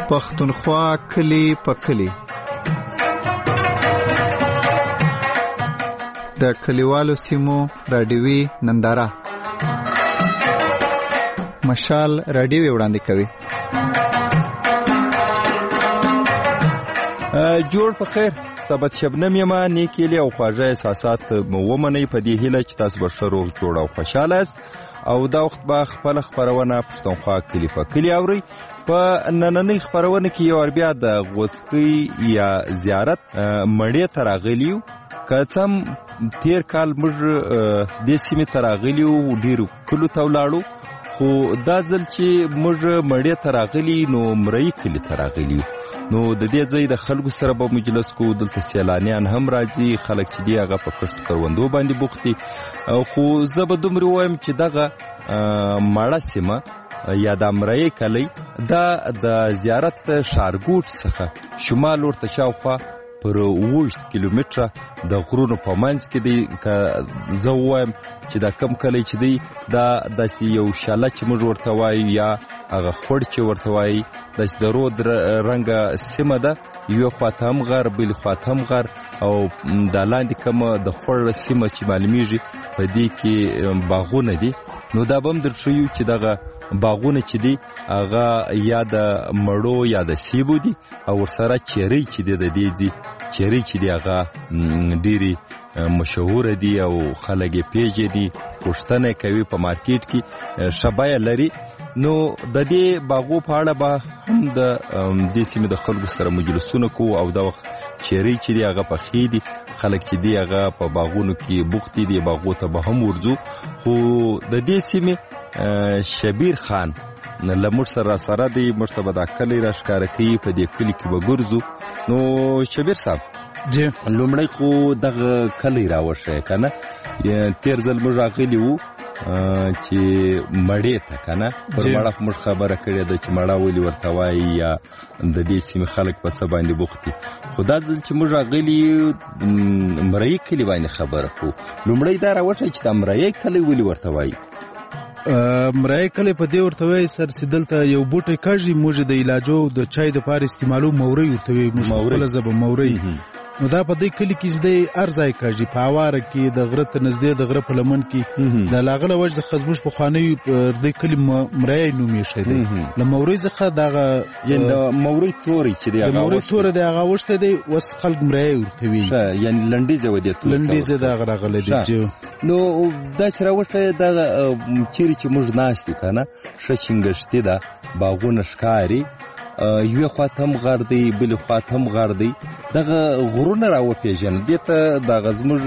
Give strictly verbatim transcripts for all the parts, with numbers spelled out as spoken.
پښتونخوا کلی په کلی. د کلیوالو سیمو رادیوي ننداره مشال رادیو وړاندې کوي. جوړ په خیر سبت شبنم یما نیکیلی او خواږه احساسات ومنئ په دې هیله چې تاسو به ښه روغ جوړ او خوشحاله است. او دا وخت به خپله خپرونه پښتونخوا کلی په کلی اورئ. په نننۍ خپرونه کې یو بیا د غوڅکۍ یا زیارت مړې ته راغلي یو. که څه هم تېر کال موږ دې سیمې ته راغلي یو، ډېرو کلو ته ولاړو، خو دا ځل چې موږ مړې ته راغلي نو مرۍ کلي ته راغلي یو. نو د دې ځای د خلکو سره به مجلس کوو. دلته سیلانیان هم راځي، خلک چې دی هغه په کښتو کروندو باندې بوخت دي. خو زه به دومره ووایم چې دغه مړه سیمه یا د مرۍ کلی دا د زیارت ښارګوټ څخه شمال ورته شاوخوا پر اوویشت کیلومتره د غرونو په منځ کې دی. که زه ووایم چې دا کم کلی چې دی دا داسې یو شاله چې موږ ورته وایو یا هغه خوړ چې ورته وایي، داسې د رود رنګه سیمه ده. یوې خواته هم غر، بلې خواته هم غر، او دا لاندې کومه د خوړ سیمه چې معلومیږي په دې کې باغونه دي. نو دا به هم در ښیو چې دغه باغونه چې دي هغه یا د مړو یا د سیبو دي، او ورسره چیرۍ چې دی د دې دي چیرۍ چې دی هغه ډېرې مشهوره دي او خلک یې پیژني، پوښتنه کوي په مارکیټ کې ښه بیه لري. نو د دې باغو په اړه به هم د دې سیمې د خلکو سره مجلسونه کوو. او دا وخت چیرۍ چې دی هغه پخې دي، خلک چې دی هغه په باغونو کې بوخت دي، باغو ته به هم ورځو. خو د دې سیمې شبیر خان له موږ سره سره دی، موږ ته به دا کلی را ښکاره کوي، په دې کلي کې به ګرځو. نو شبیر صاحب جی لومړی خو دغه کلی را وښیه که نه. تېر ځل موږ راغلي وو چې مړې ته که نه، پر مړه خو موږ خبره کړې ده چې مړه ولې ورته وایي یا د دې سیمې خلک په څه باندې بوخت دي. خو دا ځل چې موږ راغلي مرۍ کلي باندې خبره کوو. لومړی دا را وښیه چې دا مرۍ کلی ولې ورته وایي. مرۍ کلی په دې ورته وایي سر چې دلته یو بوټی کاږي، موږ د علاجو د چای دپاره استعمالو مورۍ ورته وایي، موږ په خپله ژبه مورۍ. نو دا په دې کلي کې زده هر ځای کاږي، په هواره کې، د غره ته نږدې، د غره په لمن کې. د لاغه له وجې څخه زموږ پخوانی دې کلي مرۍ نوم ایښی دی. له مورۍ څخه دغه یعنې د مورۍ توری چې دی د مورۍ توری دی هغه اوښتی دی، اوس خلک مرۍ ورته وایي. یعنې لنډیزه و دې تور لنډیزه دغه راغلی دی. نو داسې راوښیه دغه چیرې چې موږ ناست یو که نه، ښه چنګښتي ده، باغونه ښکاري، یوې خواته هم غر دی، بلې خواته هم غر دی. دغه غرونه را وپېژنه. دې ته دغه زموږ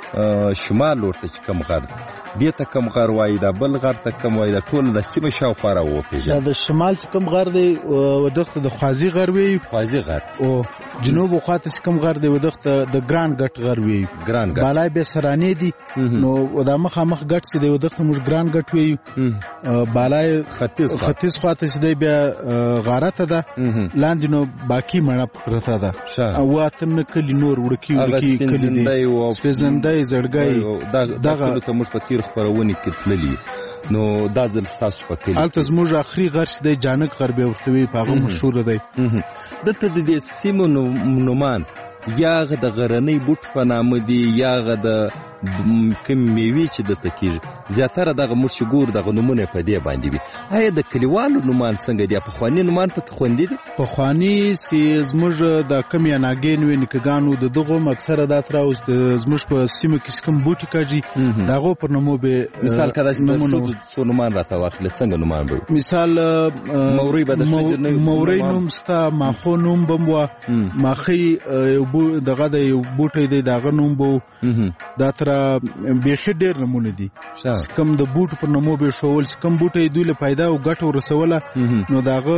شمال ورته چې کوم غر دی دې ته کوم غر وایي، دا بل غر ته کوم وایي، دا ټول د سیمه شاوخوا را وپېژنه. دا د شمال چې کوم غر دی ودغه د خوازي غر وایي، خوازي غر. او جنوب خواته چې کوم غر دی ودغه د ګران ګټ غر وایي، ګران ګټ. بالای به سرانې دي. نو دا مخامخ ګټ چې دی ودغه موږ ګران ګټ وایي. بالای ختیځ ختیځ خواته چې دی بیا غارته ده، لاندې نو باقي مړه پرته ده. او اته نه کلی نور وړکي وړکي کلی دي، سپېزندی زړګی. دغه ته موږ په تیر خپرونې کې تللي. نو دا ځل ستاسو په کلي هلته زموږ اخري غر چې دی جانک غر بیا ورته وایي، په هغه مشهوره دی. دلته د دې سیمو نومان یا هغه د غرنۍ بوټ په نامه دي، یا هغه د کوم میوې چې دلته کېږي، زیاتره دغه موږ چې ګورو دغه نومونه په دې باندې وي. آیا د کلیوالو نومان څنګه دي؟ پخواني نومان پکې خوندي دي؟ پخواني چې زموږ د کم یاناګین وي نیکهګانو د دغو هم اکثره دا تر اوس د زموږ په سیمه کې کوم بوټي کاږي د هغو پر نومو به مثال که داسې د ښځو څو نومان راته واخلې، څنګه نومان به وي؟ مثال مورۍ به د ښځو نه مورۍ نوم سته، ماخو نوم به م وه، ماخۍ دغه د یو بوټی دی د هغه نوم به و. دا تر بیخي ډېر نومونه دي. کم د بوټو پر نومو به ښول، چې کوم بوټی دوی له پیدا او ګټه ورسوله نو د هغه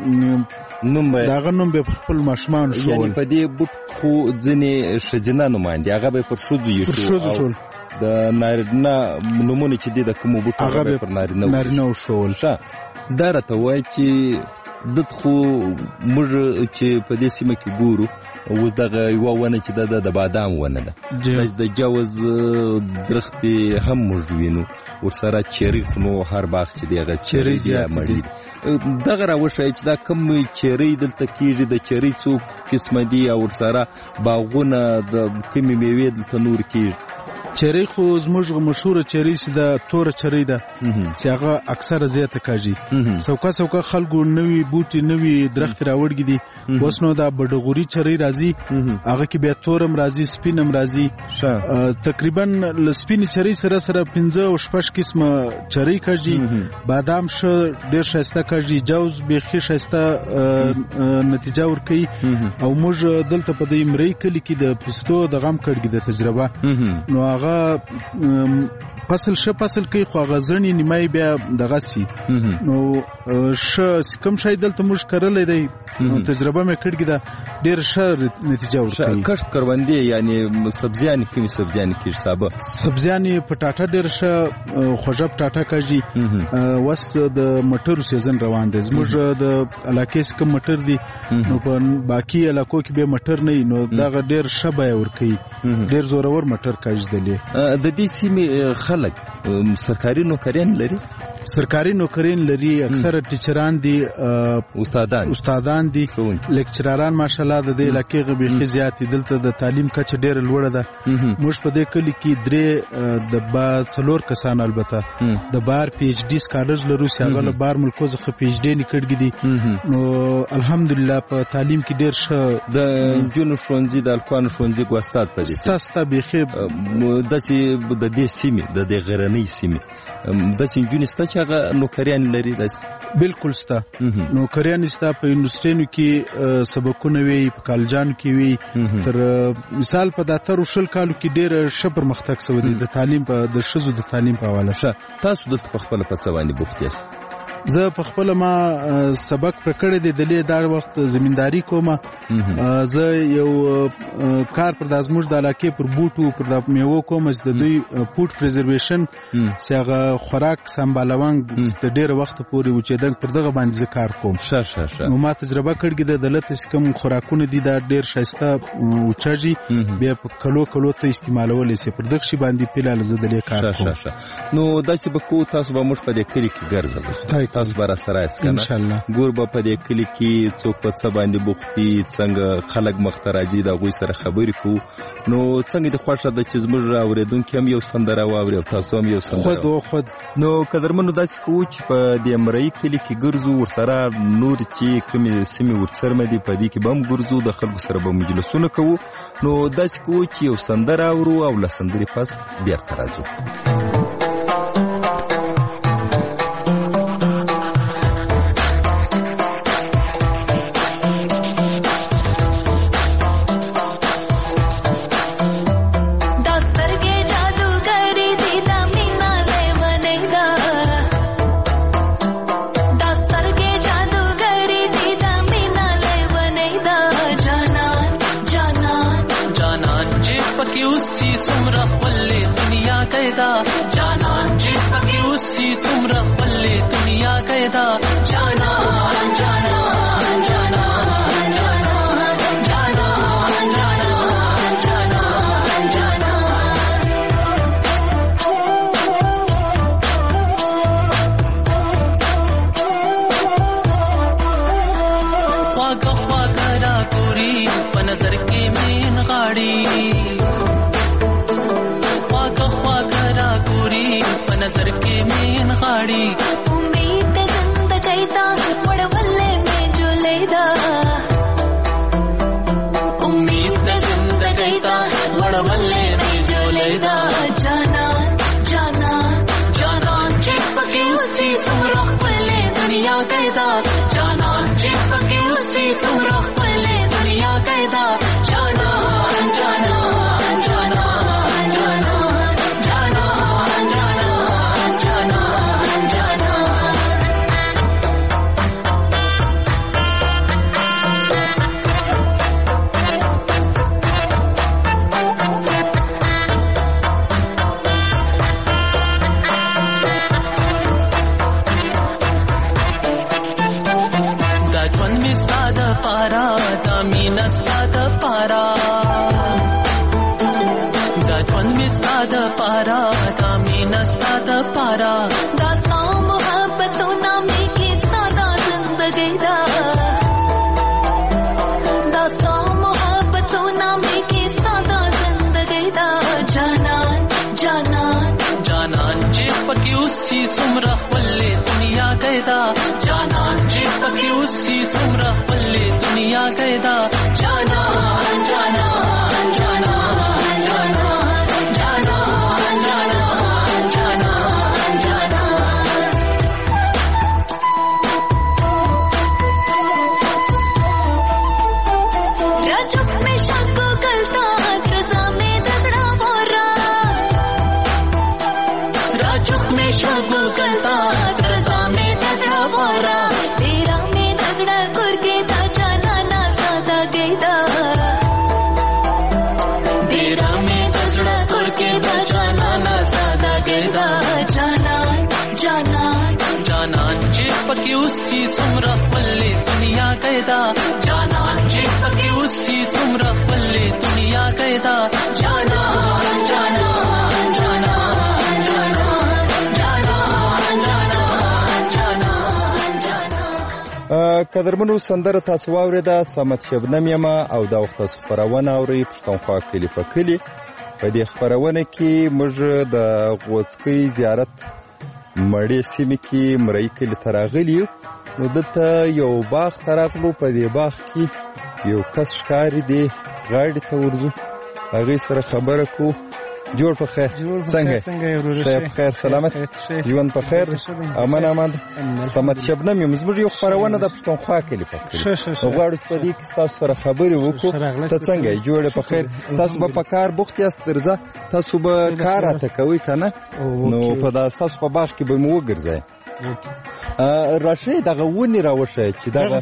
نوم به د هغه نوم به پر خپل ماشومانو ښول. یعنې په دې بوټ خو ځینې ښځینه نومان دي، هغه به پر ښځو یې ښول. د نارینه نومونه چې دي د کومو بوټو هغه به پر نارینه نارینه ښول. دا راته وایي چې دت خو موږ چې په دې سیمه کې ګورو اوس دغه یوه ونه چې ده د بادام ونه ده د جوز درختې هم موږ وینو ورسره چیري خو نو هر باغ چې دی هغه چیري زیات مړي دغه راوښایي چې دا کوم چیري دلته کېږي د چیري څو قسمه دي او ورسره باغونه د کومې میوې دلته نور کېږي چیري خو زموږ مشهوره چیري چې د توره چیري ده چې هغه اکثره زیاته کاږي سوکا سوکا خلکو نوي بوټي نوي درخت راوړګي دي اوس نو دا بډغوري چیري راځي هغه کې بیا تورم راځي سپینم راځي تقریبا لسپین چیري سره سره پنځه او شپږ قسمه چیري کاږي بادام ش ډیر شایسته کاږي جوز بيخي شایسته نتیجه ورکوي او موږ دلته په دې مری کلی کې د پستو د غم کړګي د تجربه نو هغه فصل ش فصل کوي خو غزنی نیمای بیا دغه سي نو ش کوم شای دلته موږ کړلې دی تجربه مې کړګی دا ډیر ښه نتیجه ورکړي کښت کروندې یعنی سبزیان کومي سبزیان کې حسابه سبزیان پټاټا ډیر ښه خوږه پټاټا کاږي وس د مټر سیزن روان دی زموږ د علاقې څخه مټر دي نو په باقي علاقو کې به مټر نه نو دا ډیر ښه بای ورکړي ډیر زورور مټر کاږي د دې سیمې خلک سرکاري نوکریان لري سرکاري نوکریان لري اکثره ټیچران دي استادان استادان دي لیکچراران ماشاءالله د دې علاقې غبي زیات دلته د تعلیم کچه ډیره لوړه ده موږ په دې کلی کې درې د با څلور کسان البته د بار پی ایچ ډی سکالرز لرو چې هغه له بار ملکو څخه پی ایچ ډی نکړګي دي نو الحمدلله په تعلیم کې ډیر ښه د جنو شونځي د الکوان شونځي کو استاد پدې تاسو ته بيخي داسې د دې سیمې د دې غرنۍ سیمې داسې جنو ست چې هغه نوکریان لري داسې بالکل ستا نوکریان ستا په یونیورسيټونو کې سبقونه وي په کالجانو کې وي تر مثال په داتر وشل کالو کې ډېر ښه پرمختګ شوی دی د تعلیم په د ښځو د تعلیم په حواله شه تاسو دلته په خپل په څه باندې بوخت یاست زه په خپل ما سبق پر کړی دی د لې دا وخت زمینداری کومه زه یو کار پر د ازموږ د علاقې پر بوټو پر د میوو کوم چې د دوی فود پریزرویشن سیغه خوراک سمبالوان د ډېر وخت پورې وچېدل پر دغه باندې کار کوم شه شه شه نو ما تجربه کړګی د دلته کوم خوراکونه دي دا ډېر شایسته اوچاږي بیا په کلو کلو ته استعمالول شي پر دغه شی باندې پیلاله زدلې کار کوم نو داسې به کو تاسو به موږ په دې کلی کې ګرځو تاسو بر سره اس کنه ان شاء الله ګور به په دې کلی کې څوک په څه باندې بوختي څنګه خلک مختراجي د غوي سره خبرې کو نو څنګه د خوښه د چې زموږ اوریدونکو هم یو سندره واوري تاسو هم یو سندره خود او خود نو قدرمنو داسې کو چې په دې مړی کلی کې ګرځو ورسره نور چې کومې سیمې ورسره مدي په دې کې بم ګرځو د خلکو سره به مجلسونه کوو نو داسې کو چې یو سندره اورو او له سندرې پس بیا راځو جانان جی پکی اسی سمرا پلے دنیا قیدا جانان جانان جانان جانان جانان جانان جانان خواگا خواگا را گوری په نظر کې مين غاړي नजर के मेन गाड़ी उम्मीद जिंदगी दा वड़वल्ले में जो लेदा उम्मीद जिंदगी दा वड़वल्ले में जो लेदा जाना जाना जाना चिपके उसी सुरख पले दुनिया कैदा जाना चिपके उसी सुरख पले दुनिया कैदा जाना जाना پارا دا مینا ستا د پارا دا ژوند مې ستا د پارا دا مینا ستا د پارا دا ستا محبتونه مې کې ساده زندګۍ ده دا ستا محبتونه مې کې ساده زندګۍ ده جانان جانان جانان چې پکې اوسې څومره خپلې دنیا گیدا جانان چې پکې اوسې څومره خپلې دنیا گیدا جانان جانان جانان جانان جانان جانان جانان راجف میں شک گلتا رضا میں دزڑا مورا راجف میں شک گلتا رضا میں دزڑا مورا تیرا میں دزڑا کر کے تا جانا نا سادا گیدا تیرا میں دزڑا کر کے تا جانا نا سادا گیدا جانان جانان جانان چې پکې اوسې څومره خپلې دنیا گیدا جانان چې پکې اوسې څومره خپلې دنیا گیدا جانان جانان جانان جانان جانان جانان جانان قدرمنو سندره تاسو واورېده صمد شبنم یم او دا وخت تاسو خپرونه اورئ پښتونخوا کلي په کلي په دې خپرونه کې موږ د غوڅکۍ زیارت مړې سیمې کې مرۍ کلي ته راغلي یو نو دلته یو باغ ته راغلو په دې باغ کې یو کس ښکاري دی غاړې ته ورځو هغې سره خبره کوو جوړ په خیر څنګه خیر په خیر سلامت ژوند په خیر امان امان صمد شبنم یم زموږ یو خپرونه د پښتونخوا کلي په کلي غواړو چې په دې کې ستاسو سره خبرې وکړو ته څنګه یې جوړې په خیر تاسو به په کار بوخت یاست درځه تاسو به کار راته کوئ که نه نو په دا ستاسو په باغ کې به مو وګرځئ راشي دغه ونی راوشه چې دغه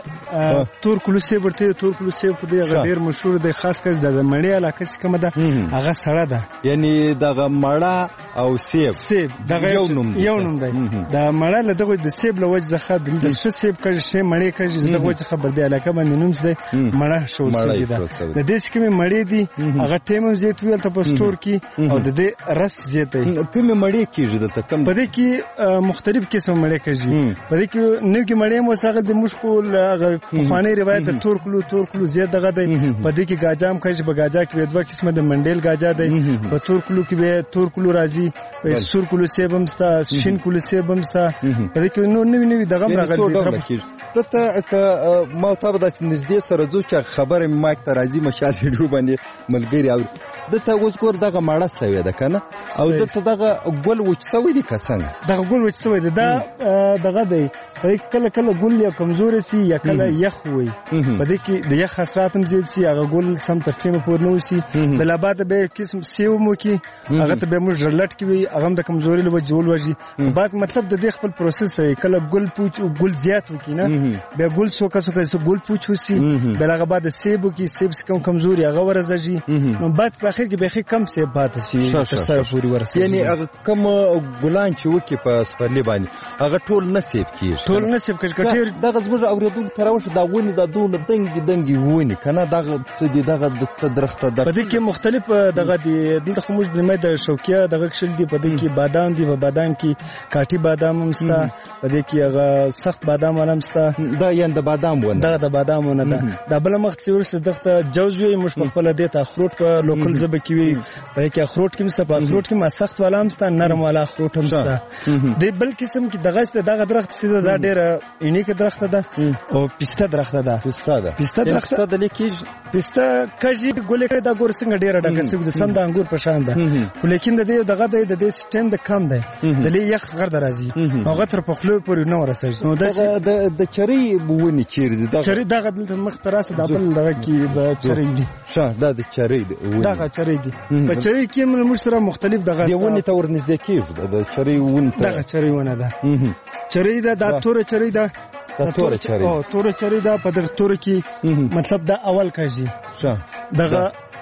تور کلوسي ورته تور کلوسي په دغه ډیر مشهور دی خاص کس د مړی علاقه څخه کومه ده هغه سړه ده یعنی دغه مړه او سیب سیب دغه یو نوم یو نوم دی د مړه له دغه د سیب له وجه څخه د ش سیب کړي شی مړی کړي دغه وجه خبر دی علاقه باندې نوم دی مړه شو سیب ده د دې څخه مړی دی هغه ټیم زیات ویل ته په سٹور کې او د دې رس زیات دی کومه مړی کیږي دلته کوم په دې کې مختلف قسم مړی کړي په دې کې نو کې مړی مو سره د مشخول هغه خواني روایت تور کلو تور کلو زیات دغه دی په دې کې گاجام کړي په گاجا کې دوه قسمه د منډیل گاجا دی په تور کلو کې به تور کلو راځي په سور کلو سیبم ستا شین کلو سیبم ستا په دې کې نو نوی نوی دغه راغلي ته که ما ته به داسې نږدې سره ځو چې خبره مې مایک ته راځي مشال ریډیو باندې ملګري اوري دلته اوس ګور دغه مړه سوې ده که نه او دلته دغه ګل وچ سوی دی که څنګه دغه ګل وچ سوی دی دا دغه دی کله کله ګل یا کمزوري سي یا کله یخ وي په دې کې د یخ خسرات هم زیات سي هغه ګل سم تر ټیمه پور نه وسی بل بعد به قسم سیو مو کې هغه ته به موږ جلټ کې وي هغه د کمزوري له وجه ول وږي بعد مطلب د دې خپل پروسس دی کله ګل پوچ ګل زیات وکي نه به ګل سو کسو کسو ګل پوچ وسی بل هغه بعد سیبو کې سیب کم کمزوري هغه ورزږي نو بعد په اخر کې به کم سیب پات سي تر سره پوری ورسي یعنی هغه کم ګلان چې وکي په سپرلی باندې هغه ټول نصیب کیږي ټول نصیب کټیر دغه زموږ اوریدونکو تراوشه دا ونی د دونه دنګي دنګي ونی کنه دغه څه دي دغه د څه درخته ده په دې کې مختلف دغه دي دلته خو موږ د مې د شوکیا دغه شل دي په دې کې بادام دي په بادام کې کاټي بادام هم ستا په دې کې هغه سخت بادام هم ستا دا یند بادام ونه دا د بادام ونه ده دا بل مخ څور څه دغه جوز وي مش په خپل دې ته اخروټ په لوکل زبه کې وي په کې اخروټ کې مست په اخروټ کې ما سخت والا هم ستا نرم والا اخروټ هم ستا د بل قسم کې دغه دغه درخت سیده دا ډېر اینیک درخت ده او پسته درخت ده پسته ده پسته درخت د لیکي پسته کجی ګولې کړه دا ګور څنګه ډېر ډکه سګ د سم د انګور په شان ده خو لیکن د دې دغه د دې سیستم د کم ده د لې یخ صغر درازي هغه تر په خلو پورې نو رسېږي نو د د چری بونی چیر دي دا چری دغه د مخ تراسه د بل دغه کې د چری دي شه دا د چری دی دغه چری دي په چری کې موږ سره مختلف دغه دی ونی ته ورنږدې کیږي د چری ون ته دغه چری ونه ده چری دا د تور چری دا د تور چری او تور چری دا په دغه تور کې مطلب دا اول کاږي شه دغه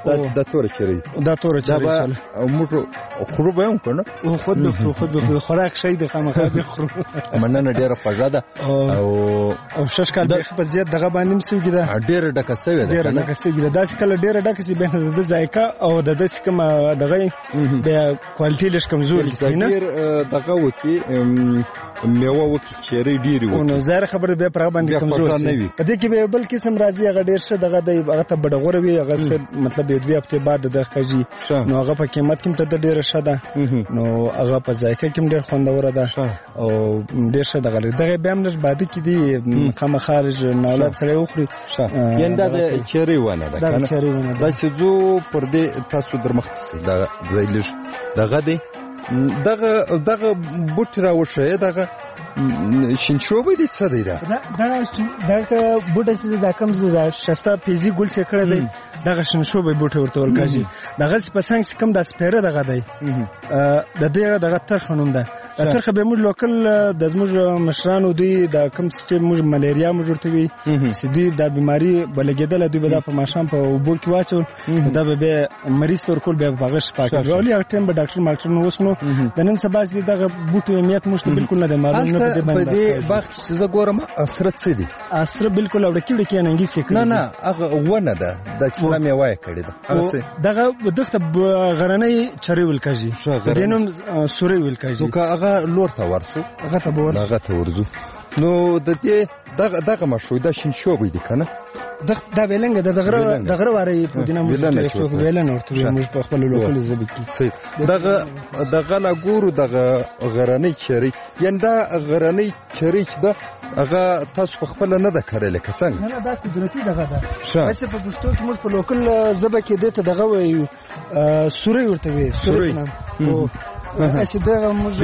دا توره چرې دا توره چرې موږ خورو به هم کنه او خود به خورو خود به خوراک شي د خامخا به خورو مننه ډیره خوږه ده او او شش کال به په زیات دغه باندې مسوګی ده ډیره ډکه سوي ده ډیره ډکه سوي ده داس کله ډیره ډکه سي به د ذایقه او د داس کوم دغه به کوالټي لږ کمزوري سي نه دغه وکی میوه وکی چیرې ډیری وکی نو زهر خبر به پر باندې کمزور سي په دې کې به بل قسم راځي هغه ډیر شه دغه د هغه ته بډغور وي هغه مطلب یو دوی هفته بعد د خجی نو هغه په قیمت کې ته ډیر شه ده نو هغه په ذایقه کې ډیر خوندور ده او ډیر شه دغه دغه به هم نش بعد کې دي خامہ خارج نولات سره وخوري یعنی دا چیرې ونه ده دا چیرې ونه دا چې زو پر دې تاسو درمخت دا زایلش دغه دی دغه دغه بوټ راوشه دغه شینشوبه دي څه دی دا دا دغه بوټ چې دا کوم د شستا پیزي ګل څخه کړی دی دغه شینشوبه بوټ ورته ولکاږي دغه په څنګه کوم د سپیره دغه دی د دې دغه ترخ نوم ده ترخه به موږ لوکل د زموږ مشرانو دوی د کوم سیستم موږ ملیریا موږ ورته وي چې دوی د بیماری بلګیدل دوی به په ماشام په وبو کې واچو دا به مریض تر کول به بغش پاکه راولي هغه ټیم به ډاکټر ماکټر نو وسنو د نن سبا چې دغه بوټو اهمیت مشته بالکل نه ده معلوم نه په دې باغ چې زه ګورم اثر څه دي اثر بالکل اورکې وړکې ننګي سې نه نه هغه ونه ده د اسلامي وای کړی ده دغه دغه غرنۍ چری ول کاږي دینم سوري ول کاږي نو که هغه لور ته ورسو هغه ته ورسو هغه ته ورزو نو د دې دغه دغه مشوي د شینشوبې دي کنه دغه د ویلنګ د دغه دغه واره په دینه موږ ویلن ورته موږ په خپل لوکل زبې کې دغه دغه لا ګورو دغه غرنۍ چری یعنی دا غرنۍ چری چې ده هغه تاسو په خپل نه ده کړل که څنګه نه دا قدرتي دغه ده بس په پښتو کې موږ په لوکل زبې کې دته دغه وایو سوري ورته وي سوري او اسی دغه موږ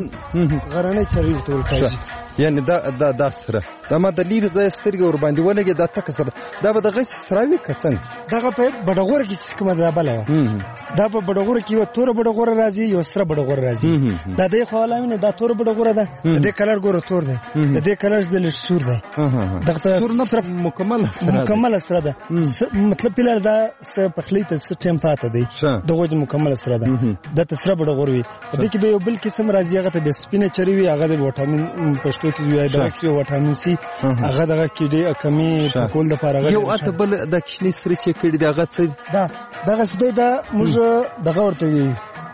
غرنۍ چری ورته ورکړي یعنی دا دا دا سره دا ما د لیر ځای سترګې ور باندې ولګي دا تک سره دا به دغه سراوي کڅنګ دغه په بډغور کې کومه دا بل دا په بډغور کې یو تور بډغور راځي یو سره بډغور راځي دا د خولامینه دا تور بډغور ده د کلر ګور تور ده د دې کلر د سور ده دغه سور نه سره مکمل سره مکمل سره ده مطلب پلار دا په خلی ته ټیم پاته دی دغه مکمل سره ده د تسره بډغور وي د کې به یو بل قسم راځي هغه ته د سپینه چری وي هغه د وټامین پښتو کې وي دا کې وټامین سي هغه دغه کې ډېر کمی په کول د فارغ یو اته بل د کښنی سری چې کړي دغه څه دا دغه څه دا موږ دغه ورته وي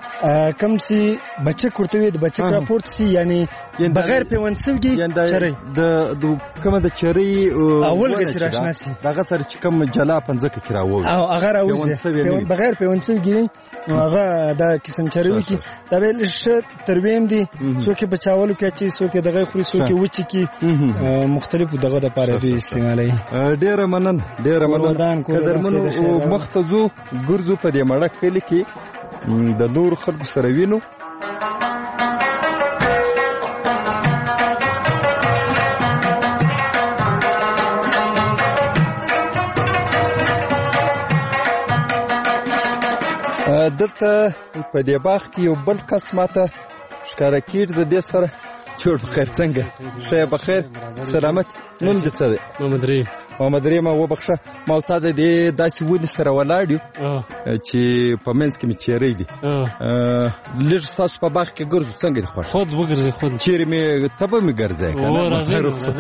کم سي بچک ورته وي د بچک راپورت سي یعنی بغیر پیونسوږي چرې د کومه د چرې اول کې سره آشنا سي دغه سره چې کوم جلا پنځه کې راووي او هغه راوځي بغیر پیونسوږي نو هغه دا قسم چرې وي کې دا به ش ترویم دي څوک په چاولو کې چې څوک دغه خوري څوک وچی کې مختلف دغه د پاره دي استعمالي ډېر منن ډېر منن قدرمنو مختزو ګرځو په دې مړه کلی کې د نور خلکو سره وینو دلته په دې باغ کې یو بل کس ماته ښکاره کېږي د دې سره جوړ بخیر څنګه ښه بخیر سلامت نوم دې څه دی محمد رحیم محمد رحیم وبخښه ما ته د دې داسې ونې سره ولاړ یو چې په منځ کې مې چیرې دي لږ ستاسو په باغ کې ګرځو څنګه دي خوښ خود وګرځئ خود چیرې مې ته به مې ګرځئ که نه راځئ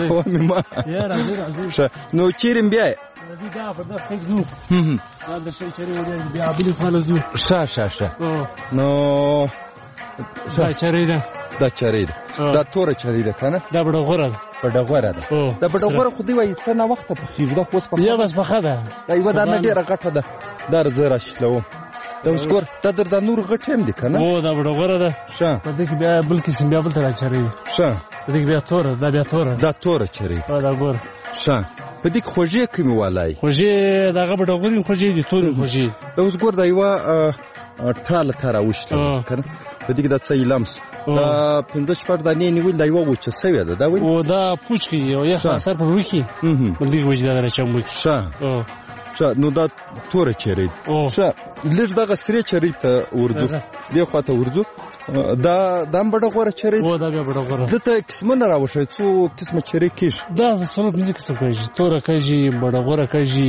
راځئ نو چیرې مې بیایې راځي دا په دغه سیک ځو دا د شی چیرې ودرېږي بیا بلې خواله ځو ښه ښه ښه نو دا چیرې ده دا چیرې ده دا توره چیرې ده که نه دا بډغوره ده بډغوره ده دا بډغوره خو دوی وایي څه ناوخته پخېږي دا خو اوس یا بس پخه ده دا یوه دانه ډېره غټه ده دا زه راشتلوم دا اوس ګور دا در دا نور غټ هم دي که نه او دا بډغوره ده ښه په دې کې بیا بل قسم بیا بل ته راچرېږي ښه په دې کې بیا توره دا بیا توره دا توره چیرې دا ګوره ښه په دې کې خوږې کومې والای خوږې دغه بډغورې خوږې دي تورې خوږې دا اوس ګور دا یوه ټاله ته راوشتله که نه په دې کې دا څه ایلم سو دا پنځه شپږ دانې نیول دا یوه وچه سوې ده دا ولې او دا پوچ کوي او یخ اثر پر وکړي بلدې وجه دا راچم وکړي ښه ښه نو دا توره چیرې ده ښه لږ دغه سرې چیرې ته ورځو دې خوا ته ورځو دا دا هم بډه غوره چرې او دا بیا بډه غوره دته قسمونه راوښیي څو قسمه چرې کېږي دا څلور پنځه قسم کېږي توره کېږي بډه غوره کېږي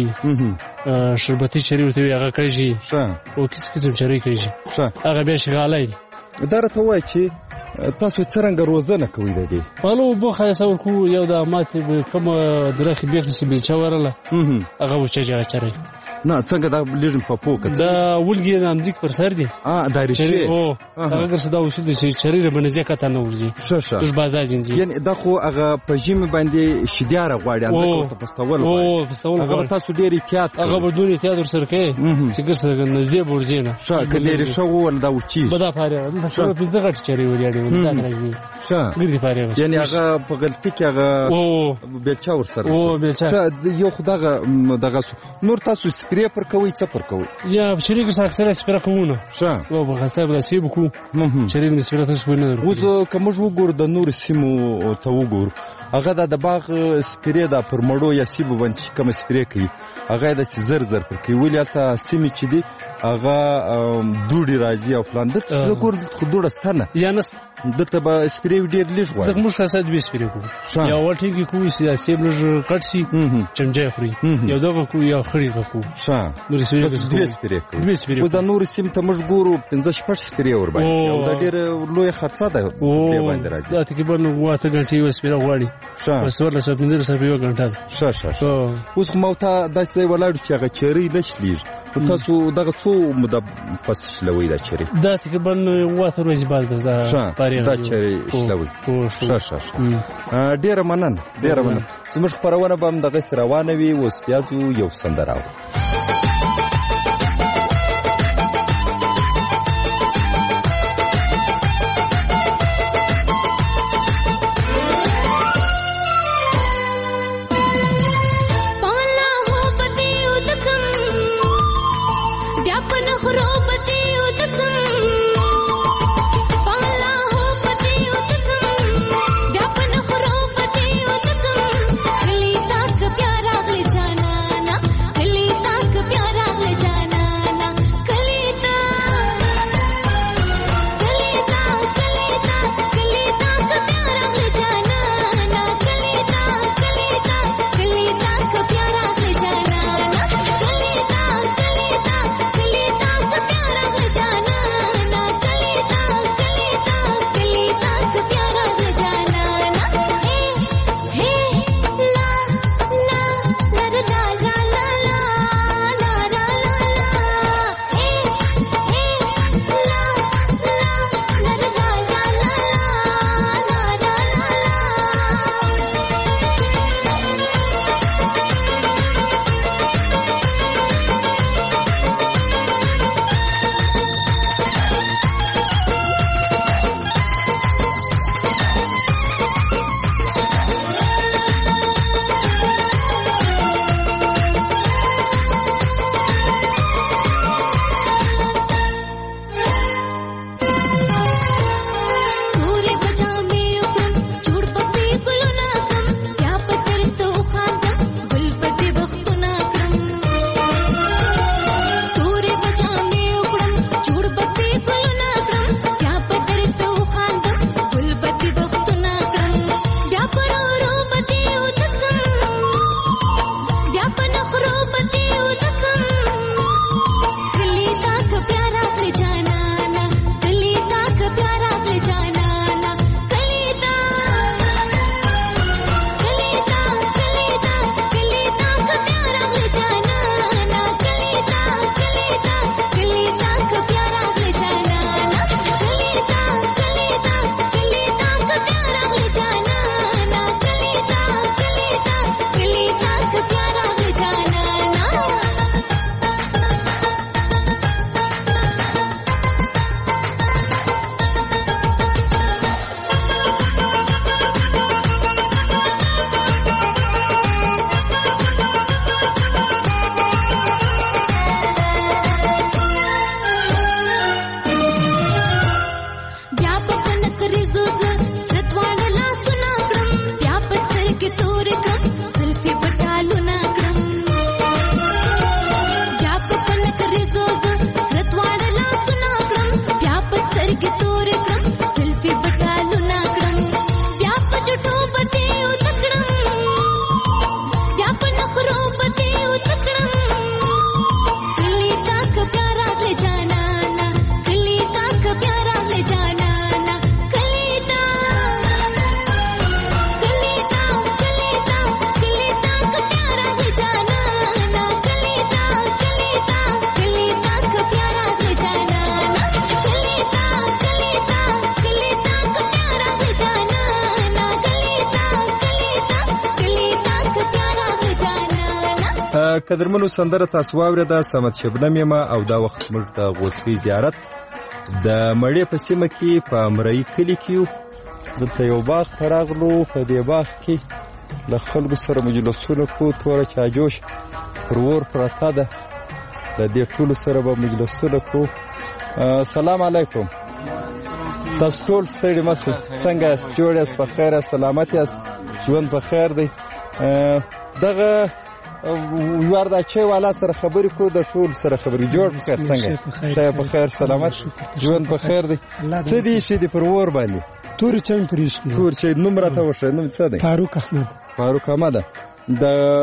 شربتي چرې ورته وي هغه کېږي ښه او کیسه قسم چرې کېږي ښه هغه بیا شغالای دا راته وایي چې تاسو څرنګه روزنه کوئ د دې پالو اوبه ښایسته ورکوو یو د ماتې کومه درخې بیخي چې بیلچه ورله هغه وچجي هغه چرې نه څنګه دا لږ په پوکه دا ولګي د امځیک پر سر دي ا دا ریشه او هغه ګرځي دا اصول دي چې چرې باندې ځکه ته نه ورځي ښه ښه د بازار جنځي یعنی دا خو هغه په جیم باندې شیداره غواړي انځکه ته پستول او پستول هغه تاسو ډیر احتیاط هغه بدون احتیاط ور سره کوي چې ګرځي نږدې ورځي نه ښه کله ریشه ول دا وچی بدا پاره دا څو پنځه غټ چرې وریاړي دا راځي ښه ګرځي پاره یعنی هغه په غلطی کې هغه او بیلچا ور سره او بیلچا یو خدغه دغه نور تاسو سپری پر کوي څه پر کوي یا شریک سره اکثر سپری کوونه ښه او په خاصه بل سیب کو شریک د سپری تاسو نه اوس کوم جو ګور د نور سیمو ته وګور هغه د باغ سپری د پر مړو یا سیب باندې کوم سپری کوي هغه د زر زر پر کوي ولته سیمه چې دی هغه دوړي راځي او پلان د ګور خودوړه ستنه یا نس دته به سپری ډیر لږ غواړي دغه موږ خاصه دوی سپری کو یا وټی کې کوی چې سیب لږ کټ شي چمچه خوري یو دغه کو یا خړی کو ښه نور سپری دوی سپری کوي او د نور سیم ته موږ ګورو پنځه شپږ سپری ور باندې او د ډیر لوی خرڅه ده په باندې راځي دا تقریبا واته غنټي و سپری غواړي ښه بس ورله څه پنځه سپری یو غنټه ښه ښه اوس خو موته داسې ولاړ چې هغه چری نشلیږي تاسو دغه څو مده پس شلوي دا چری دا تقریبا واته ورځې بعد بس دا پاره دا چری شلوي ښه ښه ډیر مننه ډیر مننه زموږ خبرونه به هم دغه سره روانه وي اوس بیا یو سندره प्यारा जाना ना قدرمنو سندره تاسو واورېده صمد شبنم یم او دا وخت موږ د غوڅکۍ زیارت د مړې په سیمه کې په مرۍ کلي کې یو. دلته یو باغ ته راغلو. په دې باغ کې له خلکو سره مجلسونه کو، توره چاجوش پر اور پرته ده، له دې ټولو سره به مجلسونه کو. سلام علیکم. تاسو ټول ستړي مه سئ، څنګه یاست؟ جوړ یاست؟ په خیر یاست؟ سلامت یاست؟ ژوند په خیر دی؟ دغه یوار دا چای والا سره خبرې کو، د ټول سره خبرې. جوړ په خیر؟ څنګه شای په خیر؟ سلامت؟ ژوند په خیر دی؟ څه دي ایښي دي پر اور باندې؟ تورې چای مې پرې ایښي دي. تور چای. نوم راته وښیه، نوم څه دی؟ فاروق احمد. فاروق احمد. د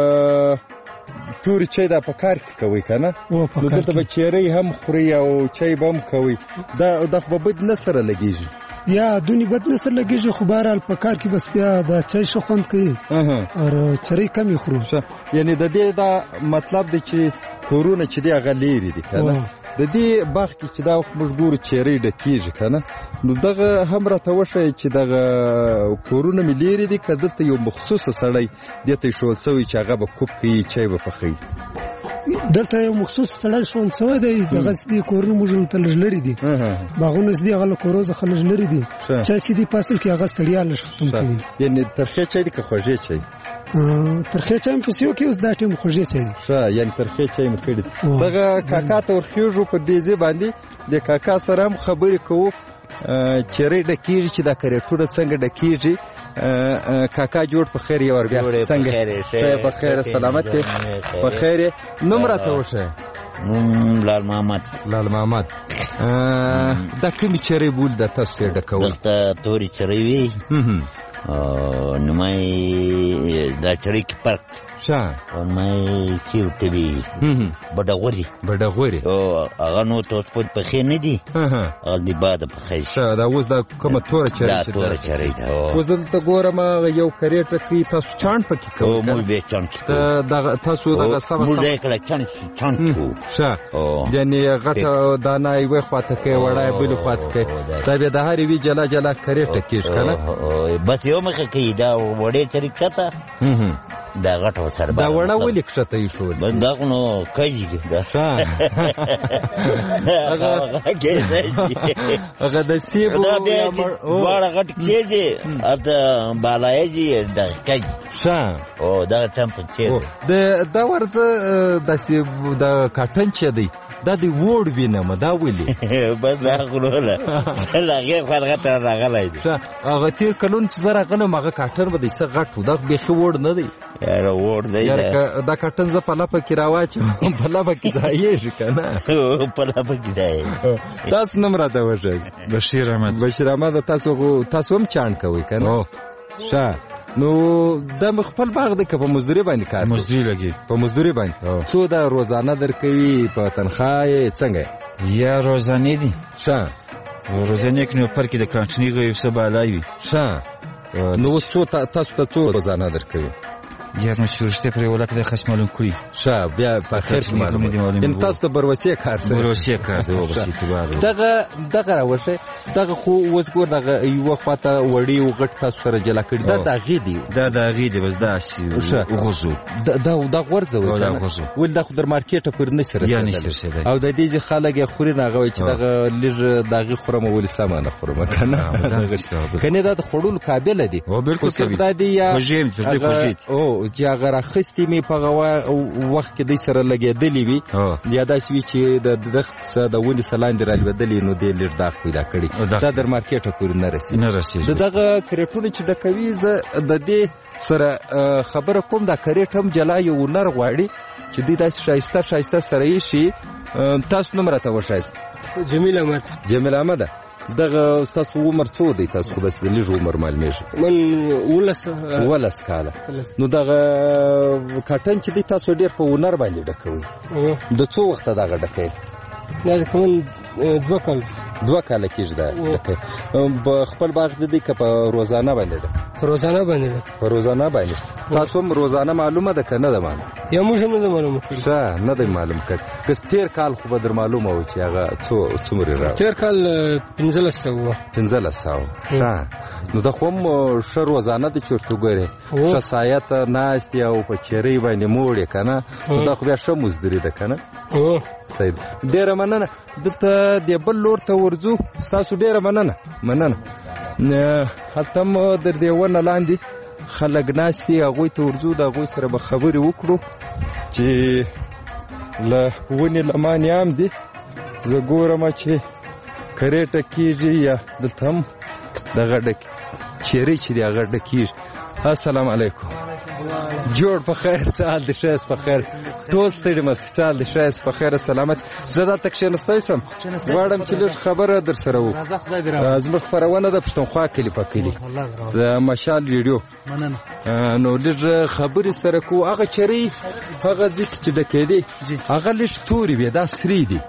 تورې چای دا په کار کې کوئ که نه؟ نو دلته به چیرۍ هم خورئ او چای به هم کوئ. دا دا خو به بد نه سره لګېږي؟ یا دونی بد نه سره لګېږي، خو بهرحال په کار کې بس بیا دا چای ښه خوند کوي او چرۍ کم یې خورو. یعنې د دې دا مطلب دی چې کورونه چې دی هغه لیرې دي که نه؟ د دې باغ کې چې دا وخت موږ ګورو چیرۍ ډکېږي که نه؟ نو دغه هم راته وښیه چې دغه کورونه مې لیرې دي که دلته یو مخصوصه سړی دې ته ایښودل سوی چې هغه به کوک کوي، چای به پخوي؟ دلته یو مخصوص سړی ښوول سوی دی. دغسې دي کورونه موږ دلته لږ لرې دي، باغونه چې دي هغه له کورو څخه لږ لرې دي. چای چې دي په اصل کې هغه ستړیا لږ ختم کوي. یعنې ترخې چای دی که خوږې چای؟ ترخې چای مې پسې وکړي، اوس دا ټایم خوږې چای دی. ښه، یعنې ترخې چای مې کړي. دغه کاکا ته ورخېږو په دې ځای باندې، د کاکا سره هم خبرې کوو. چیرۍ ډکېږي چې دا کرېټونه څنګه ډکېږي. کاکا جوړ په خیر یې ور بیا څنګه؟ ښه په خیر سلامت یې؟ په خیر یې. نوم راته وښیه. نوم لال محمد. لال محمد. دا کومې چیرۍ بولي دا تاسو یې ډکول؟ دلته تورې چیرۍ وي، نومای دا چیرۍ کې فرق ښه، نومای چې ورته وي بډغوري. بډغوري هغه نو ته اوس پورې پخې نه دي، هغه د باده پخې. ښه، دا اوس دا کومه توره چیرۍ؟ دا توره چیرۍ ده. اوس دلته ګورم یو کرېټه کې تاسو چاڼ پکې کوئ؟ موږ بیا چاڼ کوو. تاسو دغه سمه موږ یې کله چاڼ چاڼ کوو. ښه، یعنې غټه دانه یوې خواته کوئ، وړه یې بلې خواته کوئ. دا بیا د هر یوې جلا جلا کرېټه کېږي که نه؟ بس یو مخه کوي. دا وړې چیرۍ کښته، دا غټه ورسره. دا وړه ولې کښته ایښول؟ دا خو نو کږي ده. ښه، هغه د سیبو دواړه غټ کېږي، هلته بالایږي دغه کږي. ښه، او دغه ټمپه چېرې دا ورځه داسې د کاټن چې دی دا د ووړ وینم، دا ولې؟ بس دا غلوله له هغې خوا ته راغلی دی. ښه، هغه تېر کلونه چې زه راغلم هغه کاټن به دی څه غټ و، دا بیخي ووړ نه دی. یاره ووړ دی. دا کاټن زه په لپه کې راواچوم، په لپه کې ځایېږي که نه؟ په لپه کې ځایېږي. تاسو نوم راته وښیئ. بشیر احمد. بشیر احمد. تاسو تاسو هم چاڼ کوئ که نه؟ ښه، نو دا خپل باغ دی که په مزدوري باندې کار کوي؟ مزدوري لګي. په مزدوري باندې. څو دا روزانه درکوي؟ په تنخواه یې څنګه؟ یا روزانه دي. ښه، روزانه کې نو پر کې د کانټیني غوي څه بالای وي. ښه، نو اوس څو تاسو ته څو روزانه درکوي؟ یا نو شورشته پرې ولاکه د خاص معلوم کړی. ښه، بیا په خیر کې معلوم دي. ان تاسو ته بروسیه کار سره؟ بروسیه کار دی. او بس اعتبار دغه دغه راوشه دغه خو اوس ګور دغه یو خواته وړي او غټ تاسو سره جلا کړی. دا دغه دی. دا دغه دی بس دا سی غوزو. دا دا غورځو. دا غوزو. ول د خضر مارکیټ پر نه سره یا نه سره. او د دې خلک خوري نه غوي چې دغه لږ دغه خورم ول سامان خورم کنه. کنه دا خړول قابل دي. او بالکل دا دی یا او چې هغه راخستې مې په وخت کې د سره لګېدلې وي، یا داسې وي چې د دښت څخه د ونې څخه لاندې رالوېدلې، نو دې لږ داغ پیدا کړي. دا در مارکېټه پورې نه رسېږي. نه رسېږي. د دغه کرېټونه چې ډکوي، زه د دې سره خبره کوم دا کرېټ هم جلا یو هنر غواړي چې دوی داسې ښایسته ښایسته سره ایښي. تاسو نوم راته وښایست. جمیل احمد. جمیل احمد. دغه ستاسو عمر څو دی؟ تاسو خو داسې د لږ عمر معلومېږي. من ولس ولس کاله. نو دغه کاټن چې دی تاسو ډېر په هنر باندې ډکوئ. د څو وخته دغه ډکوئ؟ دا تقریبا دوه کال دوه کاله کېږي دا ډکوئ. په خپل باغ د دې که په روزانه باندې ده؟ په روزانه باندې ده. په روزانه باندې. تاسو هم روزانه معلومه ده که نه ده معلومه؟ یا موږ هم نه ده معلومه کړې. ښه، نه ده معلوم کړې. که تېر کال خو به در معلومه وه چې هغه څو څومره راوړي؟ تېر کال پنځلس سوه وه. پنځلس سوه. ښه، نو دا خو هم ښه روزانه ده چې ورته وګورې ښه سایه ته ناست یې او په چیرۍ باندې موړ یې که نه نو دا خو بیا ښه مزدوري ده که نه صحیح ډېره مننه دلته دې بل لور ته ورځو ستاسو ډېره مننه مننه هلته هم در دې ونه لاندې خلک ناست دي هغوی ته ورځو د هغوی سره به خبرې وکړو چې له ونې لمانې هم دي زه ګورم چې کریټه کېږي یا دلته هم دغه ډک چیرۍ چې دی هغه ډکېږي السلام علیکم جوړ په خیر څه حال دی ښه یاست په خیر ټول ستړي مست څه حال دی ښه یاست په خیر سلامت زه دلته کښېنستی سم غواړم چې لږ خبره در سره وکړو زموږ خپرونه ده پښتونخوا کلي په کلي د مشال ریډیو نو لږ خبرې سره کوو هغه چیرۍ هغه ځای چې ډکېدې هغه لږ تورې وې دا سرې دي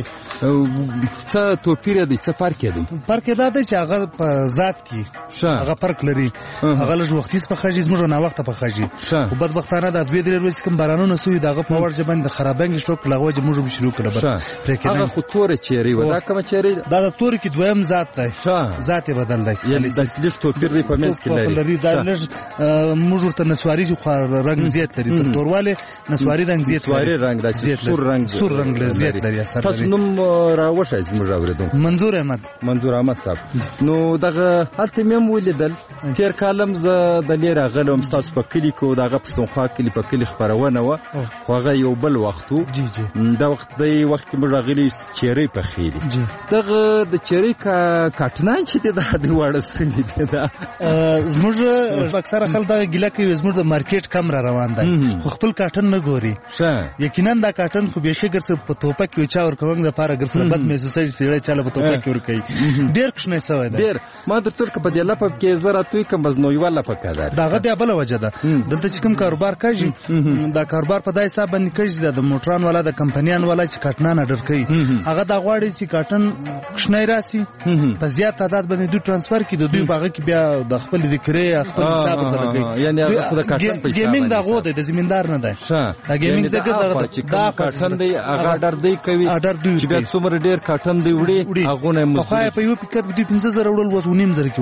څه توپیر یې دی څه فرق یې دی فرق یې دا دی چې هغه په ذات کې هغه فرق لري هغه لږ وختیز پخېږي زموږ ناوخته پخېږي خو بدبختانه دا دوې درې ورځې کوم بارانونه سوي د هغه په وجه باندې د خرابنګ سټروک له وجه موږ هم شروع کړه هغه خو توره چیرۍ وه دا کومه چیرۍ دا د تورې کې دویم ذات دی ذات یې بدل دی لږ توپیر دی په منځ کې لري دا لږ موږ ورته نسواري رنګ زیات لري تر توروالې نسواري رنګ زیات لري رنګ دا سور رنګ سور رنګ زیات لري تاسو نوم راوښایئ زموږ اورېدونکو منظور احمد منظور احمد صاحب نو دغه هلته مې هم ولیدل تېر کال هم زه د لرې راغلی وم ستاسو په کلي کې و د هغه پښتونخوا کلي په کلي خپرونه وه خو هغه یو بل وخت و دا وخت دی وخت کې موږ راغلي چیرۍ پخې دي دغه د چیرۍ کاټنان چې دی دا د واړه سوي دی دا زموږ اکثره خلک دغه ګیله کوي زموږ د مارکیټ کم را روان دی خو خپل کاټن نه ګوري یقینا دا کاټن خو بیخي ګرڅه په توپه کې چا ورکوونک دپاره ګرڅه بد محسوسوي چې سړی چاله په توپه کې ورکوي ډېر کوچنی سوی دی ډېر ما درته ویل که په دې لپه کې زه راتوی کړم بس نو یوه لپه کار د هغه بیا بله وجه ده دلته چې کوم کاروبار کوي دا کاروبار په دا حساب باندې کوي د موټران والا د کمپنیان والا چې کاټنان اډر کوي هغه دا غواړي چې کاټن کوچنی راسي په زیات تعداد باندې دوی ترانسفر کړي د دوی په هغه کې بیا د خپل د کرې خپل حساب سره کوي یعنی هغه خو د کاټن په حساب ګیمینګ دا غو دی د زمیندار نه دی دا ګیمینګ دغه دا کاټن دی هغه اډر دی کوي چې بیا څومره ډېر کاټن دی وړي هغه نه مزدوري په یو پیک اپ کې دوی پنځه زره وړل وس ونیم زره کې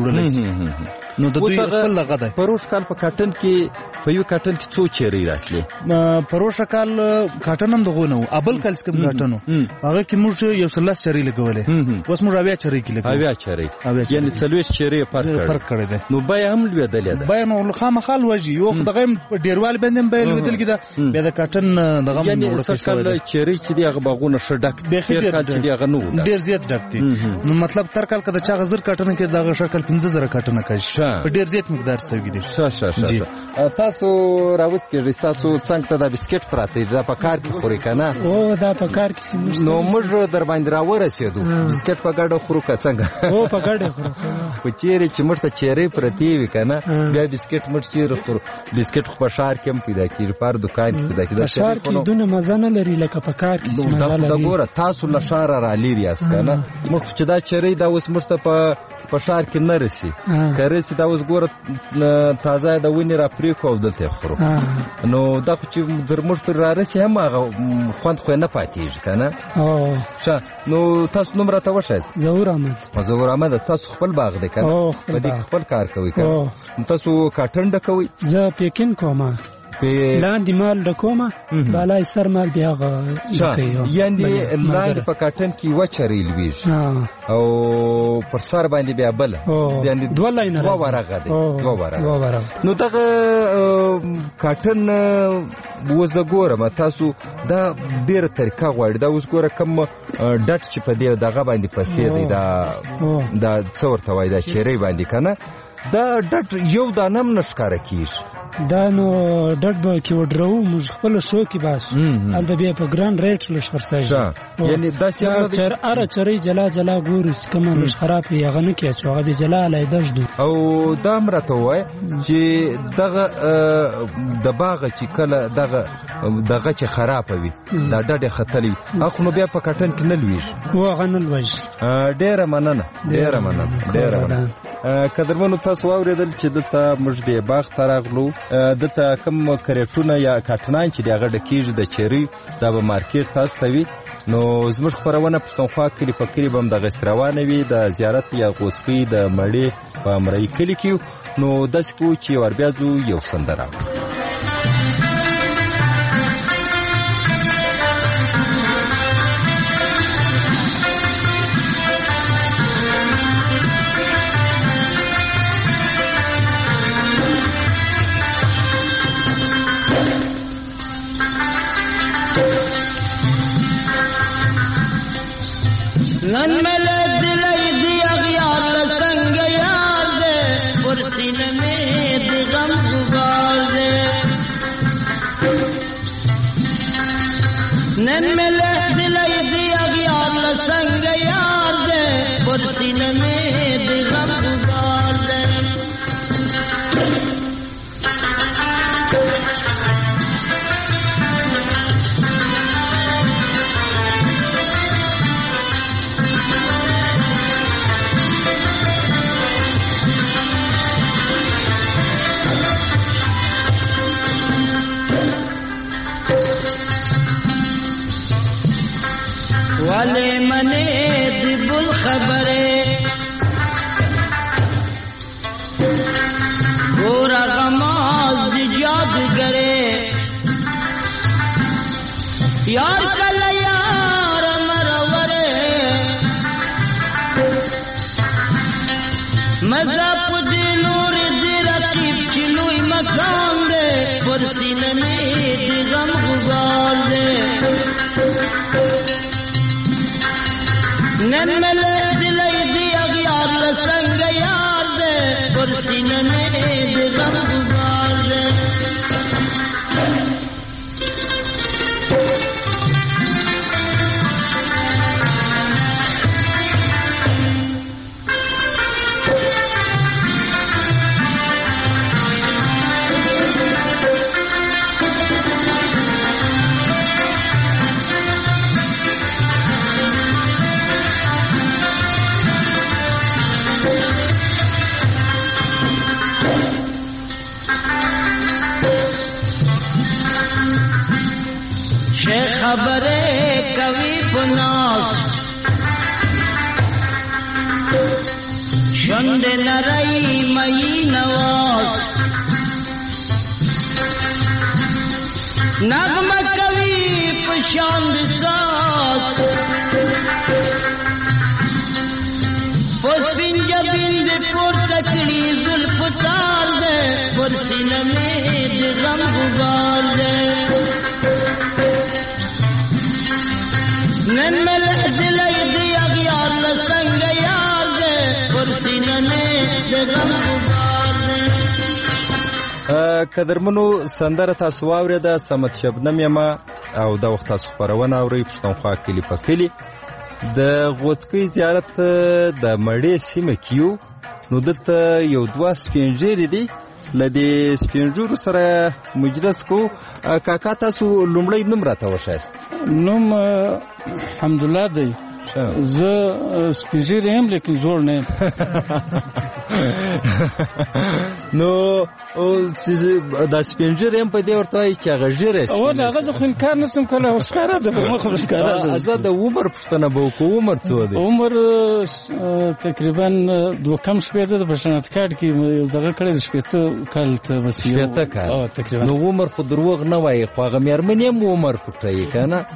وړل نو د دوی خپل لغه دی پروش کال په کاټن کې په یو کاټن کې څو چیرۍ راتلې پروش کال کاټن هم دغه نه ابل کال کوم کاټن هغه کې موږ یو سلاس چیرۍ لګولې اوس موږ اویا چیرۍ کې لګولې اویا چیرۍ یعنی څلوېښت چیرۍ فرق کړی دی نو بیا هم لوېدلې ده بیا نو خامخال وږي یو دغه ډیروال باندې هم بیا لوېدل کې ده بیا د کاټن دغه یعنی سکل چیرۍ چې دی هغه باغونه ښه ډک ډېر کال چې دی هغه نو ډېر زیات ډک دي نو مطلب تر کال که د چا غزر کاټن کې دغه شکل پنځه زره کاټنه کوي په ډېر زیات مقدار سوي دي ښه ښه ښه تاسو راوت کېږئ ستاسو څنګ ته دا بسکټ پراته دي دا په کار کې خورئ که نه او دا په کار کې سي نو موږ در باندې راورسېدو بسکټ په ګډه خورو که څنګه او په ګډه خورو خو چیرې چې موږ ته چیرۍ پرتې وي که نه بیا بسکټ موږ چیرې خورو بسکټ خو په ښار کې هم پیدا کېږي په هر دوکان کې پیدا کېږي په ښار کې دونه مزه نه لري لکه په کار کې چې مزه لري دا ګوره تاسو له ښاره رالېر یاست که نه موږ چې دا چیرۍ دا اوس موږ ته په په ښار کې نه رسي که رسي دا اوس ګوره تازه د ونې را پرې کړو او دلته یې خورو نو دا خو چې در موږ پرې را رسي هم هغه خوند خو یې نه پاتېږي که نه ښه نو تاسو نوم راته وښایاست ظهور احمد ظهور احمد تاسو خپل باغ دی که نه په دې کې خپل کار کوئ که نه تاسو کاټن ډکوئ زه پیکین کوم لاندې مال ډکومه بالای سر مال بیا هغه یعنې لاندې په کاټن کې یوه چرۍ لوېږي او پر سر باندې بیا بله دوه لاینه دوه ورغه دی دوه ورغه نو دغه کاټن اوس زه ګورم تاسو دا ډېره طریقه غواړي دا اوس ګوره کوم ډټ چې په دې دغه باندې پسې دی دا څه ورته وایي دا چیرۍ باندې که نه دا ډټ یو دانه هم نه ښکاره کېږي دا نو ډټ به کې وډرو موږ خپله شو کې باسو هلته بیا په ګران ریټ لږ خرڅېږي یعنې داسې هره چرۍ جلا جلا ګورو چې کومه لږ خراب وي هغه نه کېچو هغه بیا جلا علیحده ږدو او دا هم راته ووایه چې دغه د باغه چې کله دغه دغه چې خرابه وي دا ډډ یې ختلی وي هغه نو بیا په کاټن کې نه لوېږي او هغه نه لوېږي ډېره مننه ډېره مننه ډېره مننه قدرمنو تاسو واورېدل چې دلته موږ د باغ ته راغلو. دلته کوم کرېټونه یا کاټنان چې د هغه ډکېږي د چیري دا به مارکېټ تاسو ته وي. نو زموږ خپرونه پښتونخوا کلي په کلي به هم دغسې روانه وي د زیارت یا غوڅکۍ د مړې په مرۍ کلي کې. نو داسې کوو چې ور بیا ځو یو سندره. نن ملے دلئی دی اغیار لسنگ یار دے پرسین میں دی غم گزار دے. نن ملے دلئی دی اغیار لسنگ یار دے پرسین میں دی غم گزار دے. والے منے دی بل خبرے گورا غماز دی جادگرے یار کل یار مرورے مذہب دی نور دی رقیب چلوئی مکان دے پرسین میں دی غم گزار دے. نن ملے دلئی دی اغیار لسنگ یار دے پرسین میں دی غم گزار دے. خبرے کبھی پناس شند نرئی مئی نواز نغمہ کبھی پشاند ساز پسپن جبند پر تکڑی ظلف تار دے پرسین میں دی غم گزار دے. نن ملے دلئی دی اغیار لسنگ یار دے پرسین میں دی غم گزار دے. قدرمنو سندره تاسو واورېده. صمد شبنم یم او دا وخت تاسو خپرونه اورئ پښتونخوا کلي په کلي. د غوڅکۍ زیارت د مړې سیمه کې یو. نو دلته یو دوه سپین ږیري دي. له دې سپین ږیرو سره مجلس کوو. کاکا تاسو لومړی نوم راته وښایاست. نوم حمدالله دی. زه سپین ږیری یم لیکن زوړ نه یم. نو دا سپین ږیری یم په دې ورته وایي چې هغه ږیری سپین او هغه زه خو انکار نشم کولی. ښکاره ده په مخ ښکاره ده. زه د عمر پوښتنه به وکړو. عمر څو دی؟ عمر تقریبا دوه کم شپېته ده. په شناخت کارت کې یو دغه کړی د شپېته کال ته بس شپېته کال تقریبا. نو عمر خو دروغ نه وایي خو هغه مېرمن یم عمر پټوي که نه؟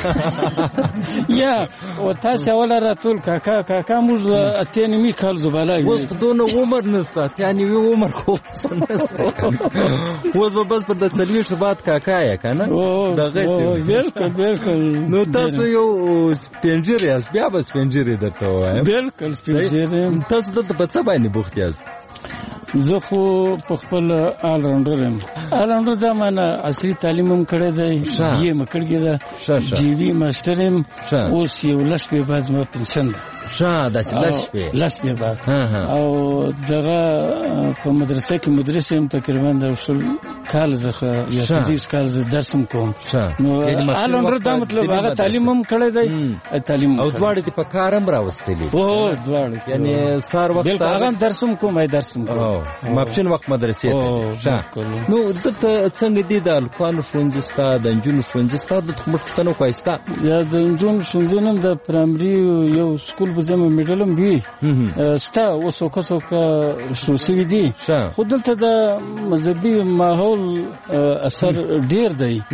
یا تاسې اوله راټول کاکا کاکا موږ اتیا نیمې کال زباله یو. اوس خو دونه عمر نشته. اتیا نیمې عمر خو څه نشته که نه. اوس به بس پر د څلوېښتو بعد کاکا یې که نه؟ دغسې بلکل بلکل. نو تاسو یو سپین ږیری یاست. بیا به سپین ږیری درته ووایم. بلکل سپین ږیری. تاسو دلته په څه باندې بوخت یاست؟ زه خو په خپل آل راونډر یم. آل راونډر دا معنی عصري تعلیم هم کړی دی. بي مې کړې ده. جي وي ماسټر یم. اوس یو لس شپې بعد زما پنشن ده. ښه داسې لس شپې لس شپې بعد. او دغه په مدرسه کې مدرس یم تقریبا د شل کال څخه یا پنځه کال زه درس هم کوم. نو الراونډر دا مطلب هغه تعلیم هم کړی دی تعلیم او دواړه دې په کار هم راوستلي. او دواړه یعنی سهار وخت هغه درس هم کوم درس هم کوم ماپښین وخت مدرسې ته. نو دلته څنګه دي د الکوانو ښوونځي ستا د نجونو ښوونځي ستا دلته موږ پوښتنه وکړه ستا یا د نجونو ښوونځي هم د پرایمري یو سکول به زموږ میډل هم وي ستا اوس اوکه څوکه شروع شوي دي خو دلته د مذهبي ماحول اثر ډېر دی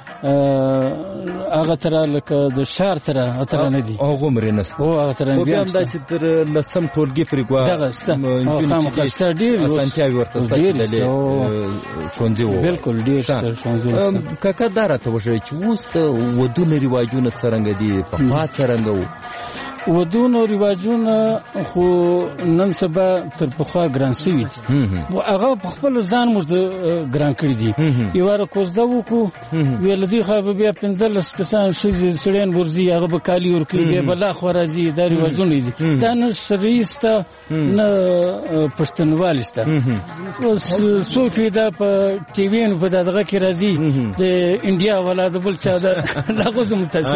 هغه تره لکه د ښار تره تره نه دي هغومرې نسته هو هغه تره خو بیا هم داسې تر لسم ټولګي پورې ګوا دغه شته خامخا شته ډېر اسانتیاوې ورته شته چې دلې ښوونځي ووایي بلکل ډېر شته ښوونځي. کاکا دا راته وښایه چې اوس د ودونو رواجونه څرنګه دي پخوا څرنګه وو؟ ودونو رواجونه خو نن سبا تر پخوا ګران شوي دي هغه په خپل ځان موږ ګران کړي دي. یو واره کوزده وکړو ویې له دې خوا به بیا پنځلس کسان ښځې سړیان ورځي هغه به کالي ورکړي بیا به لاخوا راځي دا رواجونه دي دا نه شرعي شته نه پښتونولي شته. اوس څوک وي دا په ټي ویانو په دغه کې راځي د انډیا والا د بل چا د هغو زه متاثر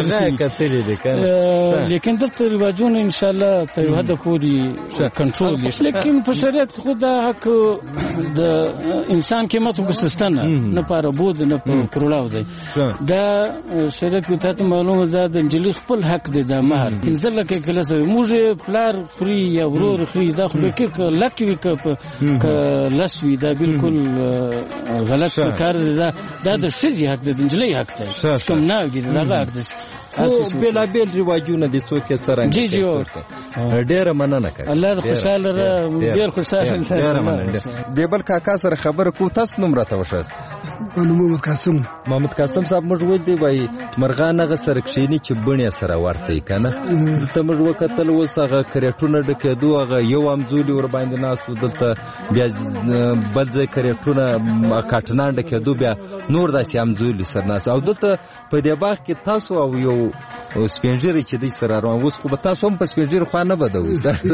شوي لیکن دلته رواجونه انشاءالله تر یو حده پورې کنټرول دي لیکن په شریعت کې خو دا حق د انسان قیمت وګستسته نه نه په عربو نه په کروړاو دی دا شریعت کې ته معلومه ده د نجلۍ خپل حق دی د مهر پنځه لکه کلس موږ پلار خوري یا ورور خوري دا خو به کې لک وي که لس وي دا بالکل غلط کار دی دا د ښځې حق دی د نجلۍ حق دی کوم نه وي دغه حق دی. خو بېلابېل رواجونه دي څوک یې څرنګه جی جی ډېره مننه کوي الله دې خوشحاله را ډېر خوشحاله ډېره مننه. د بل کاکا سره خبره کوو تاسو نوم راته وښاست؟ محمد قاسم. محمد قاسم صاحب موږ ویل دی وایي مرغان هغه سره کښېني چې بڼې سره ورته وي که نه دلته موږ وکتل اوس هغه کرېټونه ډکېدو هغه یو همزولي ورباندې ناست و دلته بیا بل ځای کرېټونه کاټنان ډکېدو بیا نور داسې همزولي سره ناست او دلته په دې باغ کې تاسو او یو سپینږیری چې دی سره روان اوس خو به تاسو هم په سپینږیري خوا نه بدوئ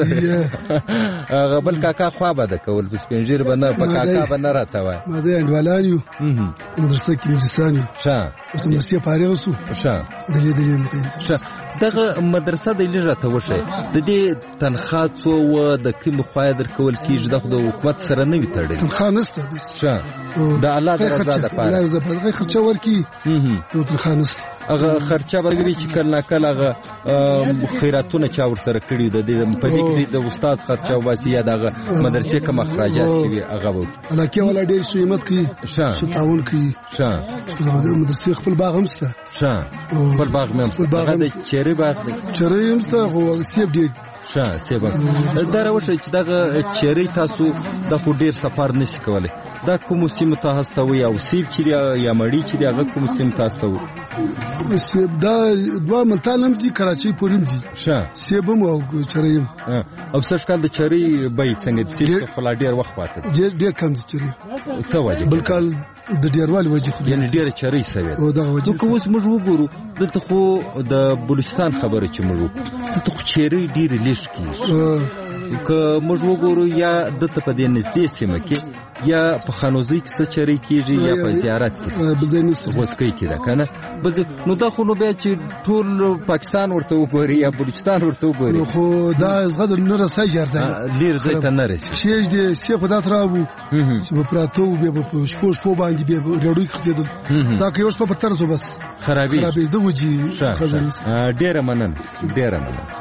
هغه بل کاکا خوا به ده کول په سپینږیري به نه په کاکا به نه راته وایي ما دی انډوالان یو مدرسه کې مدرسان یو اوس مدرسې فارغ شو دلې دلې ښه دغه مدرسه د لږ راته وښایي د دې تنخوا څو وه د کومې خوا یې درکول کېږي دا خو د حکومت سره نه وي تړلې تنخوا نشته ښه د الله د رضا دپاره هغه خرچه ورکړي نو تنخوا نشته هغه خرچه به وي چې کله ناکله هغه خیراتونه چا ورسره کړي د دې په دې کې د استاد خرچه وباسي یا دغه مدرسې کوم اخراجات شوي هغه به علاقې والا ډېر ښه همت کوي ښه تعاون کوي ښه مدرسې خپل باغ هم شته ښه خپل باغ هم شته هغه د چیرې باغ دی چیرې هم شته خو سیب ډېر ښه سیب دا راوښیه چې دغه چیرې تاسو د خو ډېر سفر نشي کولی دا کومو سیمو ته هستوئ او سیب چې دی یا مړي چې دی هغه کومو سیمو ته هستوئ؟ سیب دا دوه ملتان هم ځي کراچۍ پورې هم ځي ښه سیب هم او چرۍ هم او سږ کال د چرۍ بیې څنګه د سیب ته خو لا ډېر وخت پاته دی ډېر کم دي چرۍ څه وجه بل کال د ډېروالي وجې خو یعنې ډېره چرۍ سوې ده دغه وجې که اوس موږ وګورو دلته خو د بلوچستان خبره چې موږ وکړو دلته خو چرۍ ډېرې لږ کېږي که موږ وګورو یا دلته په دې نږدې سیمه کې یا په خانوزۍ کې څه چرۍ کېږي یا په زیارت کې غوڅکۍ کې ده که نه نو دا خو نو بیا چې ټول پاکستان ورته وګوري یا بلوچستان ورته وګوري خو دا زغد نه رسای ژر ځای لیر ځای ته نه رسي چې دې سیب په دات راو چې په پراتو بیا په شپو شپو باندې بیا ډېرې خځېدل دا که یو شپه پر تر سو بس خرابې خرابې د وجې ډېره مننه ډېره مننه.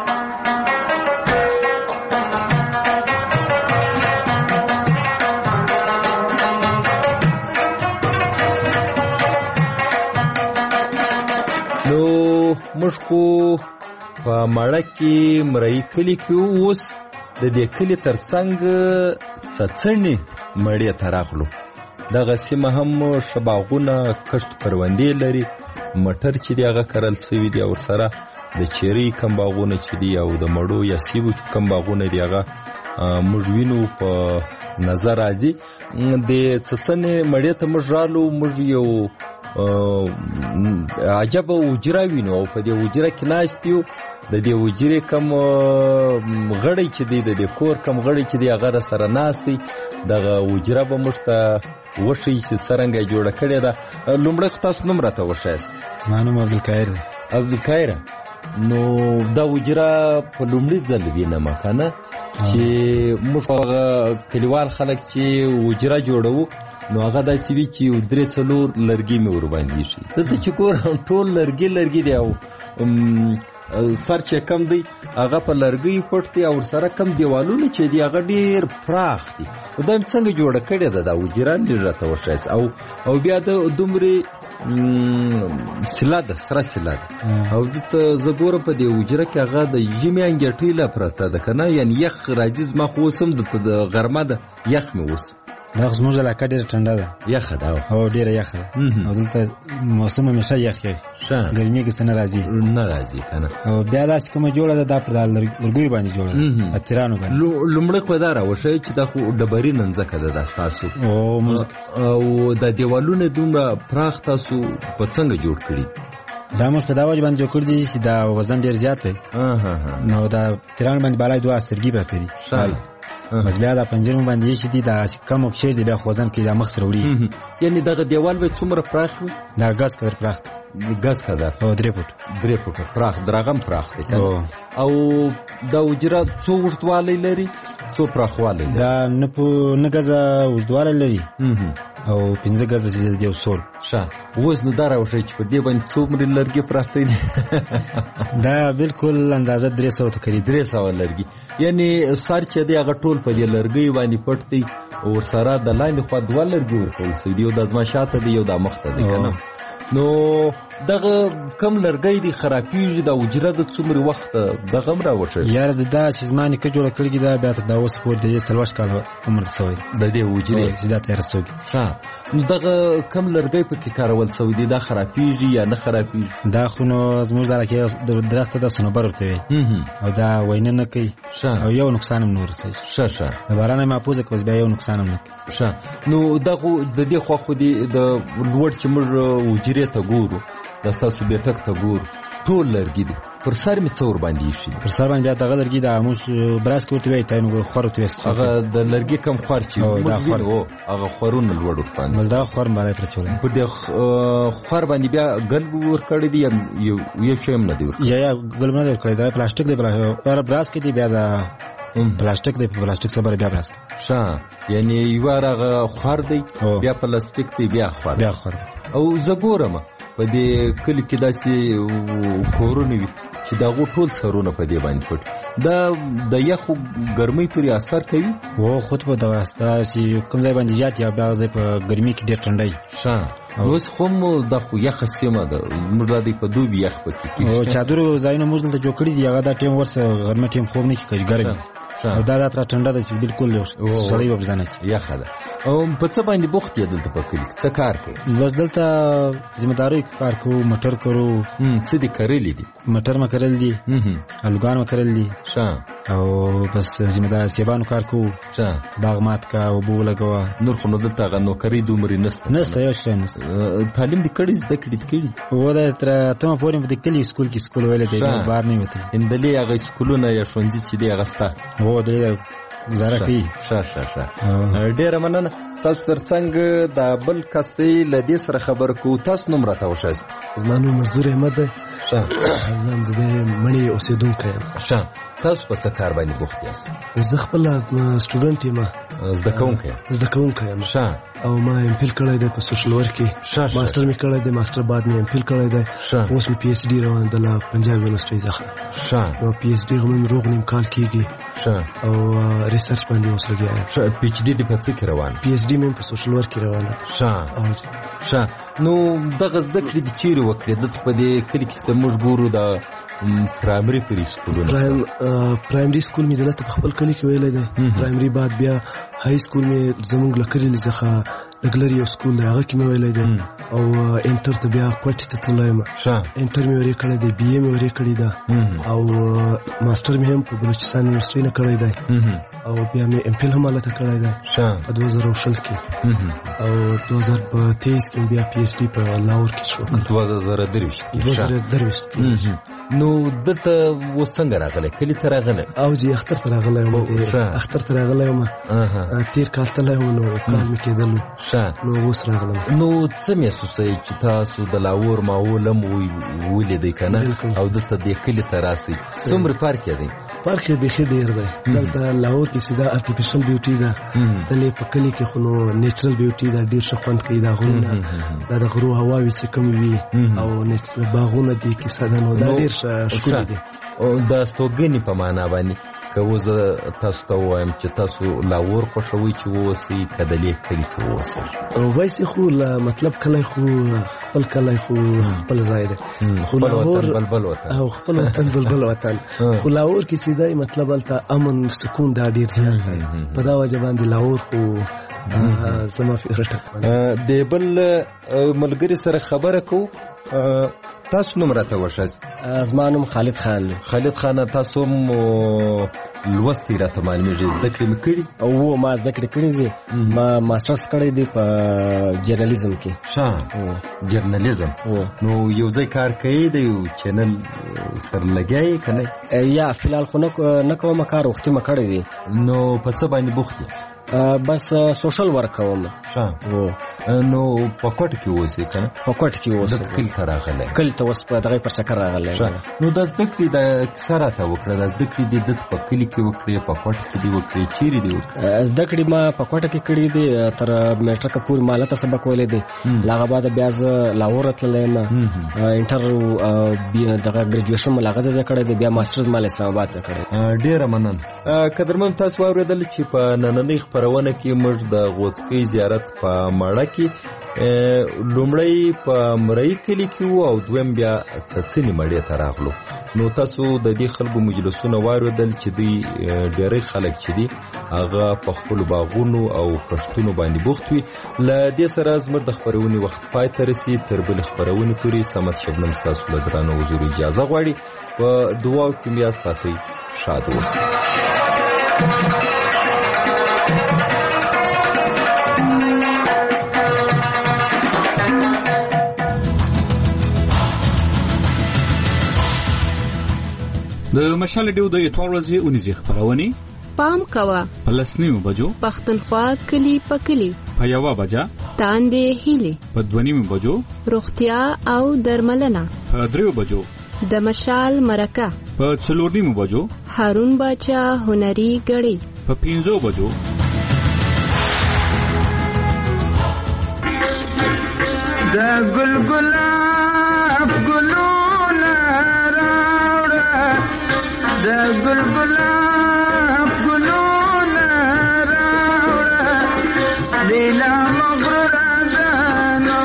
نو موږ خو په مړه کې مرۍ کلي کې اوس د دې کلي تر څنګ څڅڼې مړې ته راغلو دغه سیمه هم ښه باغونه کښت کروندې لري مټر چې دی هغه کرل سوي دي او ورسره د چیرې کم باغونه چې دي او د مړو یا سیبو کم باغونه دي هغه موږ وینو په نظر راځي د څڅنې مړې ته موږ رالو موږ یو عجبه وجره وینو او په دې وجره کې ناست یو د دې وجرې کم غړی چې دی د دې کور کم غړی چې دی هغه سره ناست دی دغه وجره به موږ ته وښیي چې څرنګه یې جوړه کړې ده. لومړی خو تاسو نوم راته وښایاست. زما نوم عبدالقاهر دی. عبدالقاهر، نو دا وجره په لومړي ځل وینم که نه چې موږ هغه کلیوال خلک چې وجره جوړوو نو هغه داسې وي چې یو درې څلور لرګي مې ورباندې ایښي. دلته چې کور ټول لرګي لرګي دی او سر چې کم دی هغه په لرګیو پټ دی او ورسره کم دیوالونه چې دی هغه ډېر پراخ دي. دا مې څنګه جوړه کړې ده دا وجره لږ راته وښایاست. او او بیا د دومرې سیله ده، سره سیله ده او دلته زه ګورم په دې وجره کې هغه د ژمي انګېټۍ لا پرته ده که نه، یعنې یخ راځي. زما خو اوس هم دلته د غرمه ده یخ مې اوس. دا خو زموږ علاقه ډېره ټنډه ده، یخه ده او ډېره یخه ده او دلته موسم همیشه یخ کوي، ګرمي کې څه نه راځي نه راځي که نه. او بیا داسې کومه جوړه ده دا پر لرګیو باندې جوړه ده، اترانو باندې. لومړی خو دا راوښیئ چې دا خو ډبرینه ځمکه ده دا ستاسو او دا دیوالونه دومره پراخ تاسو په څنګه جوړ کړي؟ دا موږ په دا وجه باندې جوړ کړي دي چې دا وزن ډېر زیات دی نو دا تیرانو باندې بالای دوه سترګې پرته دي بس بیا دا پنجرمو باندې چې دي دا کم وکشیر دی بیا خوځن کې دا مخ سره وړي. یعنې دغه دیوال به څومره پراخ وي؟ دا ګز قدر پراخ دی. ګز قدر؟ او درې فوټ درې فوټه پراخ، د رقم پراخ دی که نه. او دا وجره څو اوږدوالی لري څو پراخوالی لري؟ دا نه ګزه اوږدوالی لري او پنځه ګزه چې د یو سور. ښه، اوس نو دا راوښیئ چې په دې باندې څومره لرګي پراته دي؟ دا بالکل اندازه درې سوه تقریبا درې سوه لرګي. یعنې سر چې دی هغه ټول په دې لرګیو باندې پټ دی او ورسره د لاندې خوا دوه لرګي ورکول سوي دي، یو دا زما شاته دی یو دا مخته دی که نه. نو دغه کم لرګی دی خرابېږي دا وجره د څومره وخت دغه هم راوښیئ؟ یاره د دا چې زما نیکه جوړه کړې ده بیا تر دا اوسه پورې د دې څلوېښت کاله عمر ته سوی د دې وجرې چې دا تیاره سوي. ښه، نو دغه کم لرګی پکې کارول سوی دی دا خرابېږي یا نه خرابېږي؟ دا خو نو زموږ د علاقې درخت ته د صنوبر ورته وایي او دا وینه نه کوي او یو نقصان هم نه ورسوي. ښه ښه، د باران یې محفوظه کړه بس بیا یو نقصان هم نه کوي. ښه، نو دغه د دې خوا خو دې د لوړ چې موږ وجرې ته ګورو دا ستاسو بیټک ته ګورو ټول لرګي دي، پر سر مې څه ورباندې ایښي دي؟ پر سر باندې بیا دغه لرګي دا موږ براس کې ورته وایي ته نو خور ورته وایي هغه د لرګي کم خور چې هغه خورونه لوړ ورباندې بس دغه خور بالای پرېچولی په دې خور باندې بیا ګل ورکړی دی یو شی هم نه دی ورکړی؟ یا یا ګل نه دی ورکړی دا پلاستیک دی براس کې دی بیا دا پلاستیک دی په پلاستیک سره بیا براس. ښه، یعنې یوه هغه خور دی بیا پلاستیک دی بیا خور بیا خور. او زه ګورم په دې کلي کې داسې کورونه وي چې د هغو ټول سرونه په دې باندې پټ دا د یخو ګرمۍ پورې اثر کوي؟ و خود په دغه چې کوم ځای باندې زیات یا بیا ځای په ګرمۍ کې ډېر ټنډی. ښه، اوس خو هم دا خو یخه سیمه ده موږ دا دی په دوبي یخ پکې کېږي. چادرو ځایونه موږ دلته جوړ کړي دي هغه دا ټیم ورسه غرمه ټیم خوب نه کوي ګرم او دا دا تر ټنډه ده چې بالکل یو سړی وبزانه یخه ده. او په څه باندې بوخت یې دلته په کلي څه کار کوي؟ بس دلته ذمہداري کار کوو، مټر کرو. څه دي کرلي دي؟ مټر مې کرل دي، الوګان مې کرل دي. ښه، او بس ذمہدار سیبانو کار کوو. ښه، باغ مات کا اوبه ولګوه. نور خو نو دلته هغه نوکري دومرې نشته نشته یو شی نشته. تعلیم دې کړی زده کړې دې کړي؟ و دا تر اتمه پورې په دې کلي سکول کې سکول ویلی دی بهر نه وتی اندلې هغه سکولونه یا ښوونځي چې دی هغه سته؟ هو درې گزاره کوي. ښه ښه ښه، ډېره مننه. ستاسو تر څنګ دا بل کس دی له دې سره خبره کوو. تاسو نوم راته وښایاست؟ زما نوم منظور احمد دی. ښه، زه هم د دې مڼې اوسېدونکی یم. ښه، تاسو په څه کار باندې بوخت یاست؟ زه خپله سټوډنټ یم، زده کوونکی زده کوونکی یم. ښه، او ما ایم فیل کړی دی په سوشل ورک کې. ماسټر مې کړی دی، ماسټر بعد مې ایم فیل کړی دی. اوس مې پی ایچ ډي روان ده له پنجاب یونیورسټۍ څخه. ښه، نو پی ایچ ډي مې روغ نیم کال کېږي. ښه، او ریسرچ باندې اوس لګیا یم. ښه، پی ایچ ډي دې په څه کې روان؟ پی ایچ ډي مې په سوشل ورک کې روانه. ښه ښه، نو دغه زده کړې دې چیرې وکړې؟ دلته په دې کلي کې ته موږ ګورو د پرایمري پري سکولونه. پرایمري سکول مې دلته په خپل کلي کې ویلی دی. پرایمري بعد بیا های سکول مې زموږ له کلي څخه لږ لرې یو سکول دی هغه کې مې ویلی دی. او انټر ته بیا کوټې ته تللی یم. انټر مې ورې کړی دی، بي اے مې ورې کړی ده. او ماسټر مې هم په بلوچستان یونیورسټۍ نه کړی دی. او بیا مې ام فیل هم هلته کړی دی په دوه زره شل کې. او دوه زره تیئیس کې بیا پی ایچ ډي په لاهور کې شروع کړه. دوه زره درویشت دوه زره درویشت نو دلته اوس څنګه راغلی کلي ته راغلی او جی اختر ته راغلی یم اختر ته راغلی یم تېر کال تللی یم نو کال مې کېدلو ښه نو اوس راغلم نو څه محسوسوئ چې تاسو د لاهور ماحول هم ولیدئ که نه او دلته دې کلي ته راسئ څومره فرق یې دی فرق یې بیخي ډېر دی دلته لاهور کې سیده ارټیفیشل بیوټي ده دلې په کلي کې خو نو نیچرل بیوټي ده ډېر ښه خوند کوي دا غرونه دا د غرو هواوې چې کومې وي او باغونه دي کیسه ده نو دا ډېر ښکلي دي د استوګنې په معنا باندې که اوس زه تاسو ته ووایم چې تاسو لاهور خوښوئ چې واوسئ که د دې کلي کې واوسئ ویسې خو مطلب کلی خو خپل کلی خو خپل ځای دی خپل وطن بلبل وطن او خپل وطن بلبل وطن خو لاهور کې چې دی مطلب هلته امن سکون دا ډېر زیات دی په دا وجه باندې لاهور خو زما فیورټ د بل ملګري سره خبره کوو تاسو نوم راته وښایاست زما نوم خالد خان دی خالد خان تاسو هم لوستی راته معلومیږي زده کړې مې کړي او ما زده کړې کړي دي ما ماسټرز کړی دی په جرنالیزم کې ښه جرنالیزم نو یو ځای کار کوي د یو چینل سره لګیا یې که نه یا فلحال خو نه کومه کار وختي مې کړی دی نو په څه باندې بوخت یې بس سوشل ورک کوم ښه نو په کوټ کې اوسې که نه په کوټ کې اوسې کلي ته راغلی کلي ته اوس په دغې پر چکر راغلی نو دا زده کړې دا کیسه راته وکړه دا زده کړې دې دلته په کلي کې وکړې په کوټ کې دې وکړې چیرې دې وکړې زده کړې ما په کوټه کې کړي دي تر میټرکه پورې ما هلته سبق ویلی دی له هغه بعده بیا زه لاهور راتللی یم انټر دغه ګریجویشن مو له هغه ځای کړی دی بیا ماسټرز ما له اسلام آباد څخه کړی ډېره مننه قدرمن تاسو واورېدل چې په نننۍ خپرونه کې موږ د غوڅکۍ زیارت په ماړه کې لومړی په مرۍ کلي کې وو او دویم بیا څڅنې مړې ته راغلو نو تاسو د دې خلکو مجلسونه واورېدل چې دوی ډېری خلک چې دي هغه په خپلو باغونو او کښتونو باندې بوخت وي له دې سره زموږ د خپرونې وخت پای ته رسي تر بلې خپرونې پورې صمد شبنم ستاسو له درانه حضور اجازه غواړي په دعاو کې مو یاد ساتئ شاد اوسئ د مشال ډیو د اتوار ورځې اونیزې خبرونه پام کوه په لسنیو بجو پښتونخوا کلی پکلی په یوه بجه تاندې هیلي په دونیمو بجو روغتیا او درملنه په دریو بجو د مشال مرکه په څلورنیمو بجو هارون باچا هنري غړي په پنځو بجو د ګلګلاب ګلونه راوړه د ګلګلاب ګلونه راوړه لیلا مغرور ازانو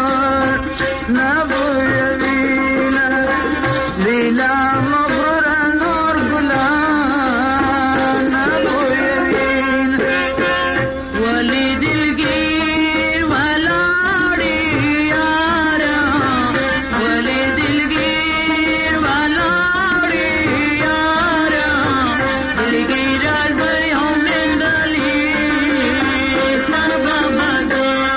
نبوینا لیلا مغرور نور ګلان نبوینا ولی دلگیر ولاړی یارا ولی دلگیر ولاړی یارا دلگیر از یوم دلی سبا مدار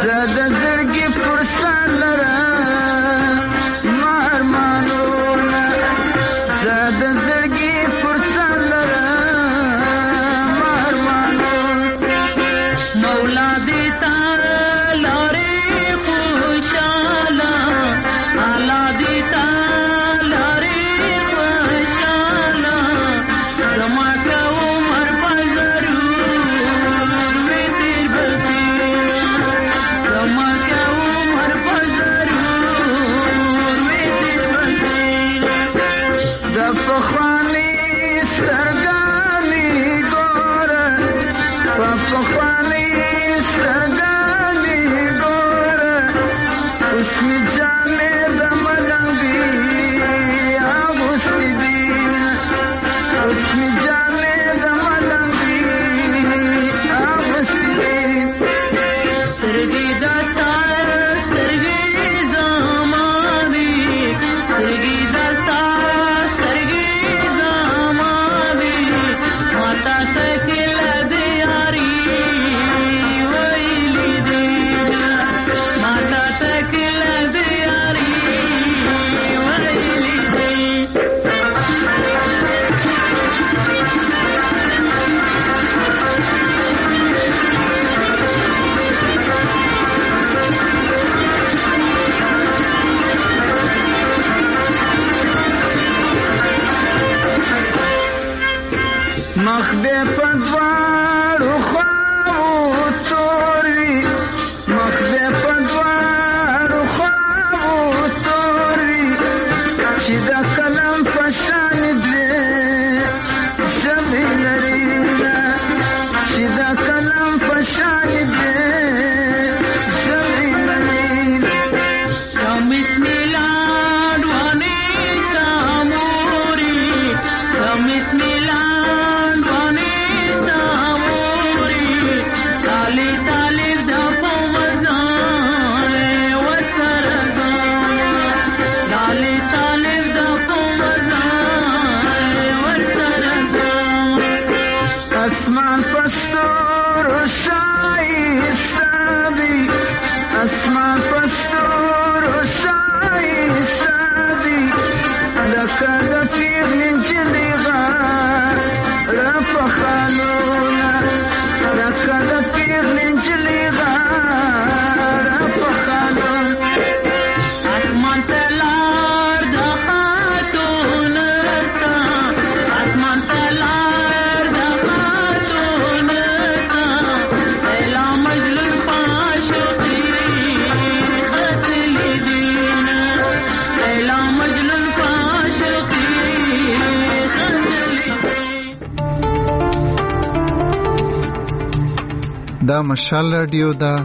دا مشال رادیو دا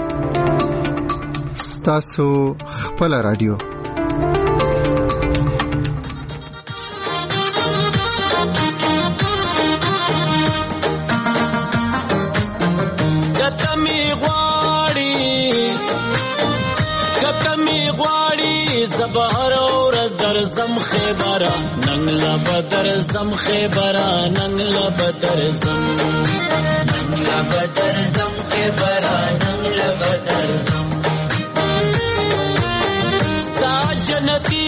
ستاسو خپل رادیو. کتمی غواړي کتمی غواړي زبهر اور درزم خیبره ننګ لا بدر زم خیبره ننګ لا بدر زم لا بدر زم خیبره ننګ لا بدر زم ستا جنتی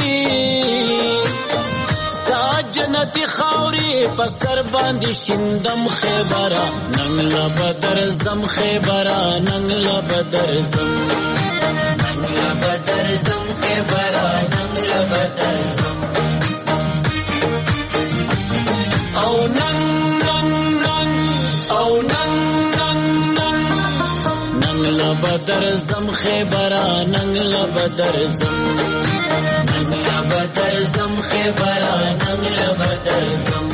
ستا جنتی خاوري پسر باندې شندم خیبره ننګ لا بدر زم خیبره ننګ لا بدر زم ننګ لا بدر زم خیبره ننګ لا بدر زم او ننګ ننګ ننګ او ننګ ننګ ننګ ننګ لا بدر زم خیبره ننګ لا بدر زم ننګ لا بدر زم خیبره ننګ لا بدر زم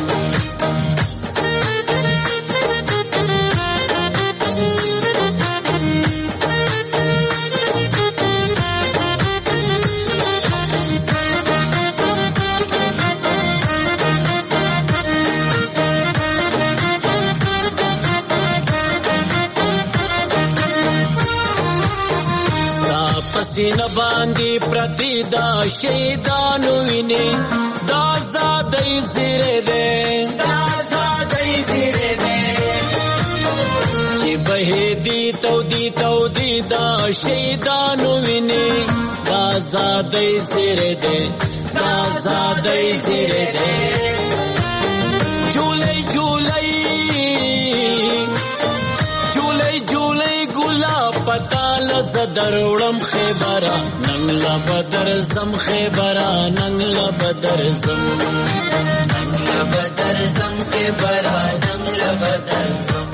سینه باندې پرتی دا شیطانو ویني دا زادای زیره ده دا زادای زیره ده چې بهې دي تودي تودي دا شهیدانو ویني دا آزادۍ زیری دی دا آزادۍ زیری دی جولۍ جولۍ جولۍ جولۍ ګلا پتال ز دروړم خیبره ننګ لا بدر زم خیبره ننګ لا بدر زم ننګ لا بدر زم خیبره ننګ لا بدر زم